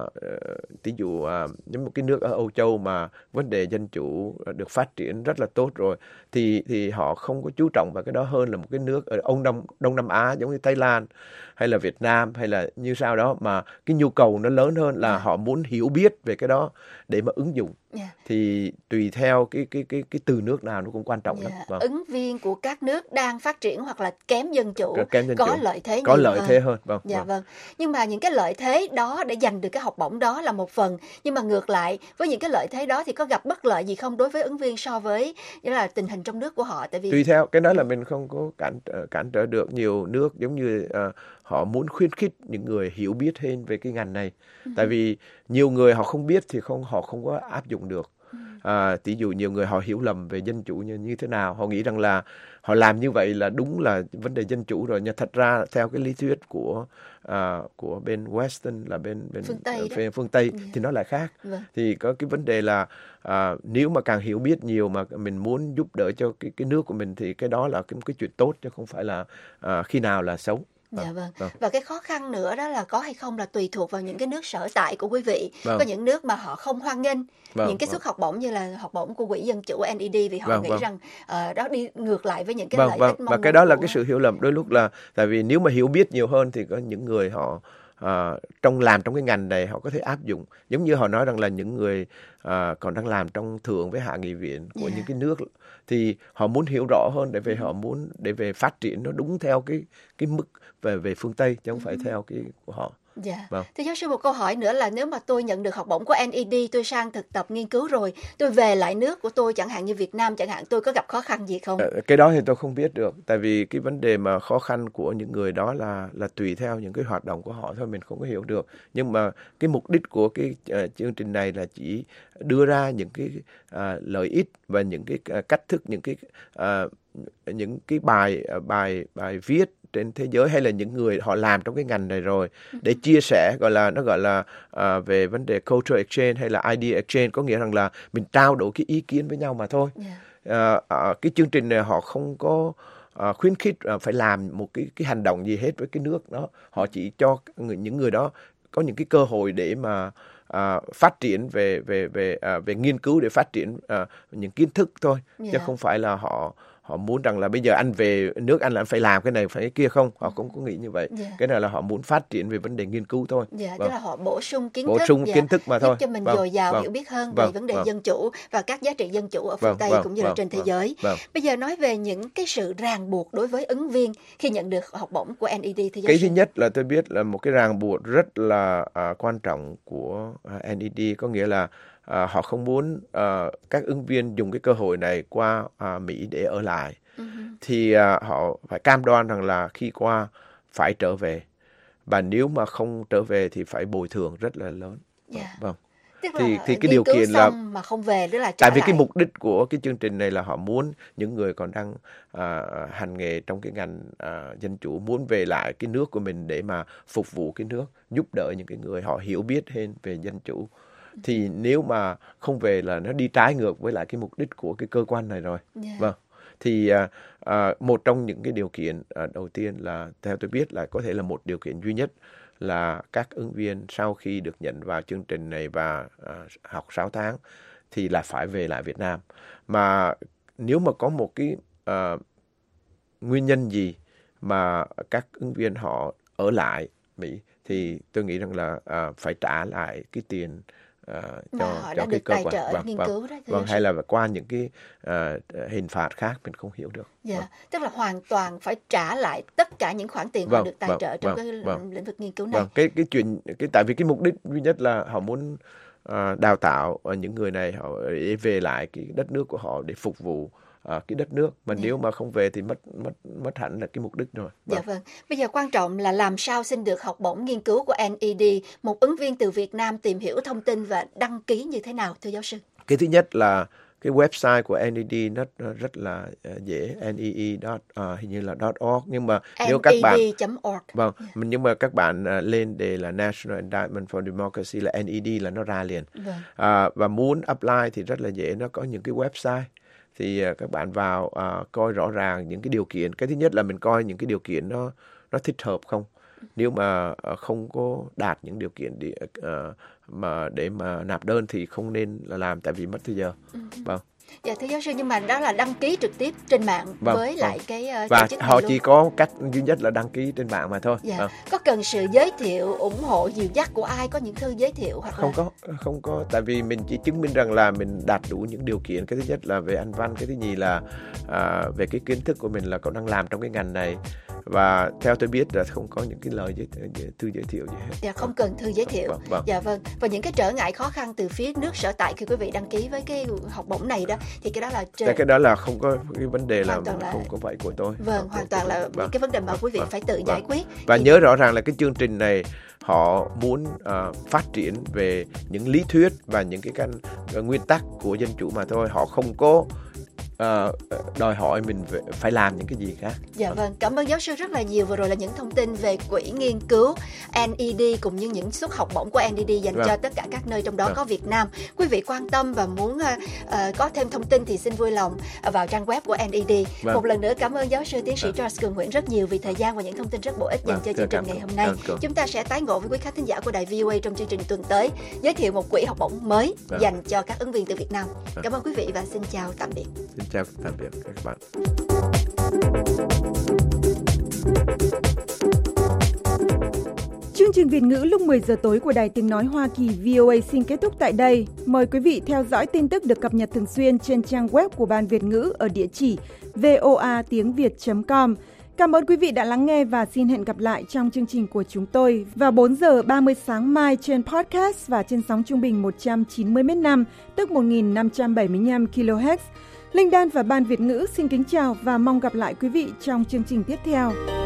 ví dụ à, những một cái nước ở Âu Châu mà vấn đề dân chủ được phát triển rất là tốt rồi, thì thì họ không có chú trọng vào cái đó hơn là một cái nước ở Đông Nam Đông Nam Á giống như Thái Lan hay là Việt Nam hay là như sao đó, mà cái nhu cầu nó lớn hơn là Yeah. họ muốn hiểu biết về cái đó để mà ứng dụng. Yeah. Thì tùy theo cái cái cái cái từ nước nào nó cũng quan trọng lắm. Dạ. Vâng. Ứng viên của các nước đang phát triển hoặc là kém dân chủ, Kém dân có chủ. lợi thế Có nhiều lợi hơn. thế hơn. Vâng. Dạ vâng. vâng. Nhưng mà những cái lợi thế đó để giành được cái học bổng đó là một phần, nhưng mà ngược lại với những cái lợi thế đó thì có gặp bất lợi gì không đối với ứng viên so với nghĩa là tình hình trong nước của họ? Tại vì Tùy theo cái đó là mình không có cản cản trở được. Nhiều nước giống như uh, họ muốn khuyến khích những người hiểu biết hơn về cái ngành này. Ừ. Tại vì nhiều người họ không biết thì không họ không có áp dụng được. Ừ. À, tỷ dụ nhiều người họ hiểu lầm về dân chủ như, như thế nào, họ nghĩ rằng là họ làm như vậy là đúng là vấn đề dân chủ rồi, nhưng thật ra theo cái lý thuyết của à, của bên Western là bên bên phương Tây, bên phương Tây yeah. thì nó lại khác. Vâng. Thì có cái vấn đề là à, nếu mà càng hiểu biết nhiều mà mình muốn giúp đỡ cho cái cái nước của mình thì cái đó là cái cái chuyện tốt, chứ không phải là à, khi nào là xấu. Dạ vâng. vâng. Và cái khó khăn nữa đó là có hay không là tùy thuộc vào những cái nước sở tại của quý vị. Vâng. Có những nước mà họ không hoan nghênh Vâng, những cái vâng. suất học bổng như là học bổng của Quỹ Dân chủ en e đê vì họ Vâng, nghĩ vâng. rằng uh, đó đi ngược lại với những cái Vâng, lợi vâng. ích mong Và cái muốn đó là của- cái sự hiểu lầm đôi lúc là tại vì nếu mà hiểu biết nhiều hơn thì có những người họ à, trong làm trong cái ngành này họ có thể áp dụng, giống như họ nói rằng là những người à, còn đang làm trong thượng với hạ nghị viện của Yeah. những cái nước thì họ muốn hiểu rõ hơn để về họ muốn để về phát triển nó đúng theo cái cái mức về về phương Tây chứ không phải theo cái của họ. Dạ. Vâng. Thưa giáo sư, một câu hỏi nữa là nếu mà tôi nhận được học bổng của en e đê, tôi sang thực tập nghiên cứu rồi, tôi về lại nước của tôi chẳng hạn như Việt Nam chẳng hạn, tôi có gặp khó khăn gì không? Ờ, Cái đó thì tôi không biết được, tại vì cái vấn đề mà khó khăn của những người đó là là tùy theo những cái hoạt động của họ thôi, mình không có hiểu được. Nhưng mà cái mục đích của cái uh, chương trình này là chỉ đưa ra những cái uh, lợi ích và những cái uh, cách thức, những cái uh, những cái bài uh, bài bài viết trên thế giới hay là những người họ làm trong cái ngành này rồi để chia sẻ, gọi là nó gọi là à, về vấn đề cultural exchange hay là idea exchange, có nghĩa rằng là mình trao đổi cái ý kiến với nhau mà thôi. Yeah. À, à, cái chương trình này họ không có à, khuyến khích à, phải làm một cái cái hành động gì hết với cái nước đó, họ chỉ cho người, những người đó có những cái cơ hội để mà à, phát triển về về về à, về nghiên cứu để phát triển à, những kiến thức thôi, chứ Yeah. không phải là họ họ muốn rằng là bây giờ anh về nước anh là anh phải làm cái này phải cái kia, không, họ không có nghĩ như vậy. Yeah. Cái này là họ muốn phát triển về vấn đề nghiên cứu thôi. Dạ, Vâng. tức là họ bổ sung kiến Bổ thức, sung dạ, kiến thức mà thôi. giúp cho mình Vâng, dồi dào vâng, hiểu biết hơn vâng, về vấn đề vâng. dân chủ và các giá trị dân chủ ở phương Vâng, Tây vâng, cũng như là vâng, trên thế vâng, giới. vâng. Bây giờ nói về những cái sự ràng buộc đối với ứng viên khi nhận được học bổng của en e đê, thưa giáo Cái sư. thứ nhất là tôi biết là một cái ràng buộc rất là à, quan trọng của à, en e đê, có nghĩa là à, họ không muốn à, các ứng viên dùng cái cơ hội này qua à, Mỹ để ở lại. Uh-huh. Thì à, họ phải cam đoan rằng là khi qua phải trở về, và nếu mà không trở về thì phải bồi thường rất là lớn. Dạ. Vâng. Tức Thì- là thì cái nghiên điều cứu kiện là- xong mà không về, tức là trả Tại vì lại. cái mục đích của cái chương trình này là họ muốn những người còn đang à, hành nghề trong cái ngành à, dân chủ muốn về lại cái nước của mình để mà phục vụ cái nước, giúp đỡ những cái người họ hiểu biết hơn về dân chủ. Thì nếu mà không về là nó đi trái ngược với lại cái mục đích của cái cơ quan này rồi. Dạ. Vâng. Thì à, à, một trong những cái điều kiện à, đầu tiên là theo tôi biết là có thể là một điều kiện duy nhất là các ứng viên sau khi được nhận vào chương trình này và à, học sáu tháng thì là phải về lại Việt Nam. Mà nếu mà có một cái à, nguyên nhân gì mà các ứng viên họ ở lại Mỹ thì tôi nghĩ rằng là à, phải trả lại cái tiền à, Mà cho họ cho đã cái được cơ tài quan. trợ Vâng, nghiên vâng. cứu đó, thưa Vâng, giáo hay sư. là qua những cái à, hình phạt khác mình không hiểu được. Dạ, Vâng. tức là hoàn toàn phải trả lại tất cả những khoản tiền họ Vâng, được tài vâng, trợ trong vâng, cái vâng. lĩnh vực nghiên cứu này. Vâng, cái cái chuyện cái tại vì cái mục đích duy nhất là họ muốn à, đào tạo à, những người này họ để về lại cái đất nước của họ để phục vụ à, cái đất nước, mà Dạ. nếu mà không về thì mất mất mất hẳn là cái mục đích rồi. Dạ Vâng. vâng. Bây giờ quan trọng là làm sao xin được học bổng nghiên cứu của en e đê. Một ứng viên từ Việt Nam tìm hiểu thông tin và đăng ký như thế nào, thưa giáo sư? Cái thứ nhất là cái website của en e đê nó rất là uh, dễ, nee dot uh, hình như là .org, nhưng mà nếu các bạn en e đê chấm org. vâng, nhưng mà các bạn uh, lên đề là National Endowment for Democracy là en e đê là nó ra liền. Vâng. À, và muốn apply thì rất là dễ, nó có những cái website thì uh, các bạn vào uh, coi rõ ràng những cái điều kiện. Cái thứ nhất là mình coi những cái điều kiện nó nó thích hợp không. Nếu mà uh, không có đạt những điều kiện để uh, mà để mà nạp đơn thì không nên là làm, tại vì mất thời giờ. Vâng. Dạ thưa giáo sư, nhưng mà đó là đăng ký trực tiếp trên mạng Vâng, với vâng. lại cái uh, Và tổ chức này họ luôn. chỉ có cách duy nhất là đăng ký trên mạng mà thôi. Dạ. Vâng. Có cần sự giới thiệu, ủng hộ, dìu dắt của ai, có những thư giới thiệu hoặc Không là... có, không có, tại vì mình chỉ chứng minh rằng là mình đạt đủ những điều kiện. Cái thứ nhất là về anh văn, cái thứ nhì là à, về cái kiến thức của mình là còn đang làm trong cái ngành này. và theo tôi biết là không có những cái lời giới, thư giới thiệu gì hết. Dạ, không cần thư giới thiệu. Vâng, vâng. Dạ vâng. Và những cái trở ngại khó khăn từ phía nước sở tại khi quý vị đăng ký với cái học bổng này đó, thì cái đó là trên... cái đó là không có cái vấn đề là, là không có phải của tôi. Vâng, hoàn toàn là vâng. cái vấn đề mà quý vị vâng. phải tự vâng. giải quyết. Và thì... nhớ rõ ràng là cái chương trình này họ muốn uh, phát triển về những lý thuyết và những cái căn uh, nguyên tắc của dân chủ mà thôi. Họ không có Uh, đòi hỏi mình phải làm những cái gì khác. Dạ vâng, cảm ơn giáo sư rất là nhiều. Vừa rồi là những thông tin về quỹ nghiên cứu en e đê cũng như những suất học bổng của en e đê dành vâng. cho tất cả các nơi, trong đó vâng. có Việt Nam. Quý vị quan tâm và muốn uh, uh, có thêm thông tin thì xin vui lòng uh, vào trang web của en e đê. Vâng. Một lần nữa cảm ơn giáo sư tiến sĩ vâng. Charles Cường Nguyễn rất nhiều vì thời gian và những thông tin rất bổ ích dành vâng. cho chương trình ngày hôm nay. Vâng. Chúng ta sẽ tái ngộ với quý khán thính giả của đài vê o a trong chương trình tuần tới, giới thiệu một quỹ học bổng mới vâng. dành cho các ứng viên từ Việt Nam. Vâng. Cảm ơn quý vị và xin chào tạm biệt. Xin chào tạm biệt các bạn. Chương trình Việt ngữ lúc mười giờ tối của Đài Tiếng nói Hoa Kỳ vê o a xin kết thúc tại đây. Mời quý vị theo dõi tin tức được cập nhật thường xuyên trên trang web của Ban Việt ngữ ở địa chỉ voa tiếng việt chấm com. Cảm ơn quý vị đã lắng nghe và xin hẹn gặp lại trong chương trình của chúng tôi vào bốn giờ ba mươi sáng mai trên podcast và trên sóng trung bình một trăm chín mươi mét năm, tức một nghìn năm trăm bảy mươi lăm ki lô héc. Linh Đan và Ban Việt ngữ xin kính chào và mong gặp lại quý vị trong chương trình tiếp theo.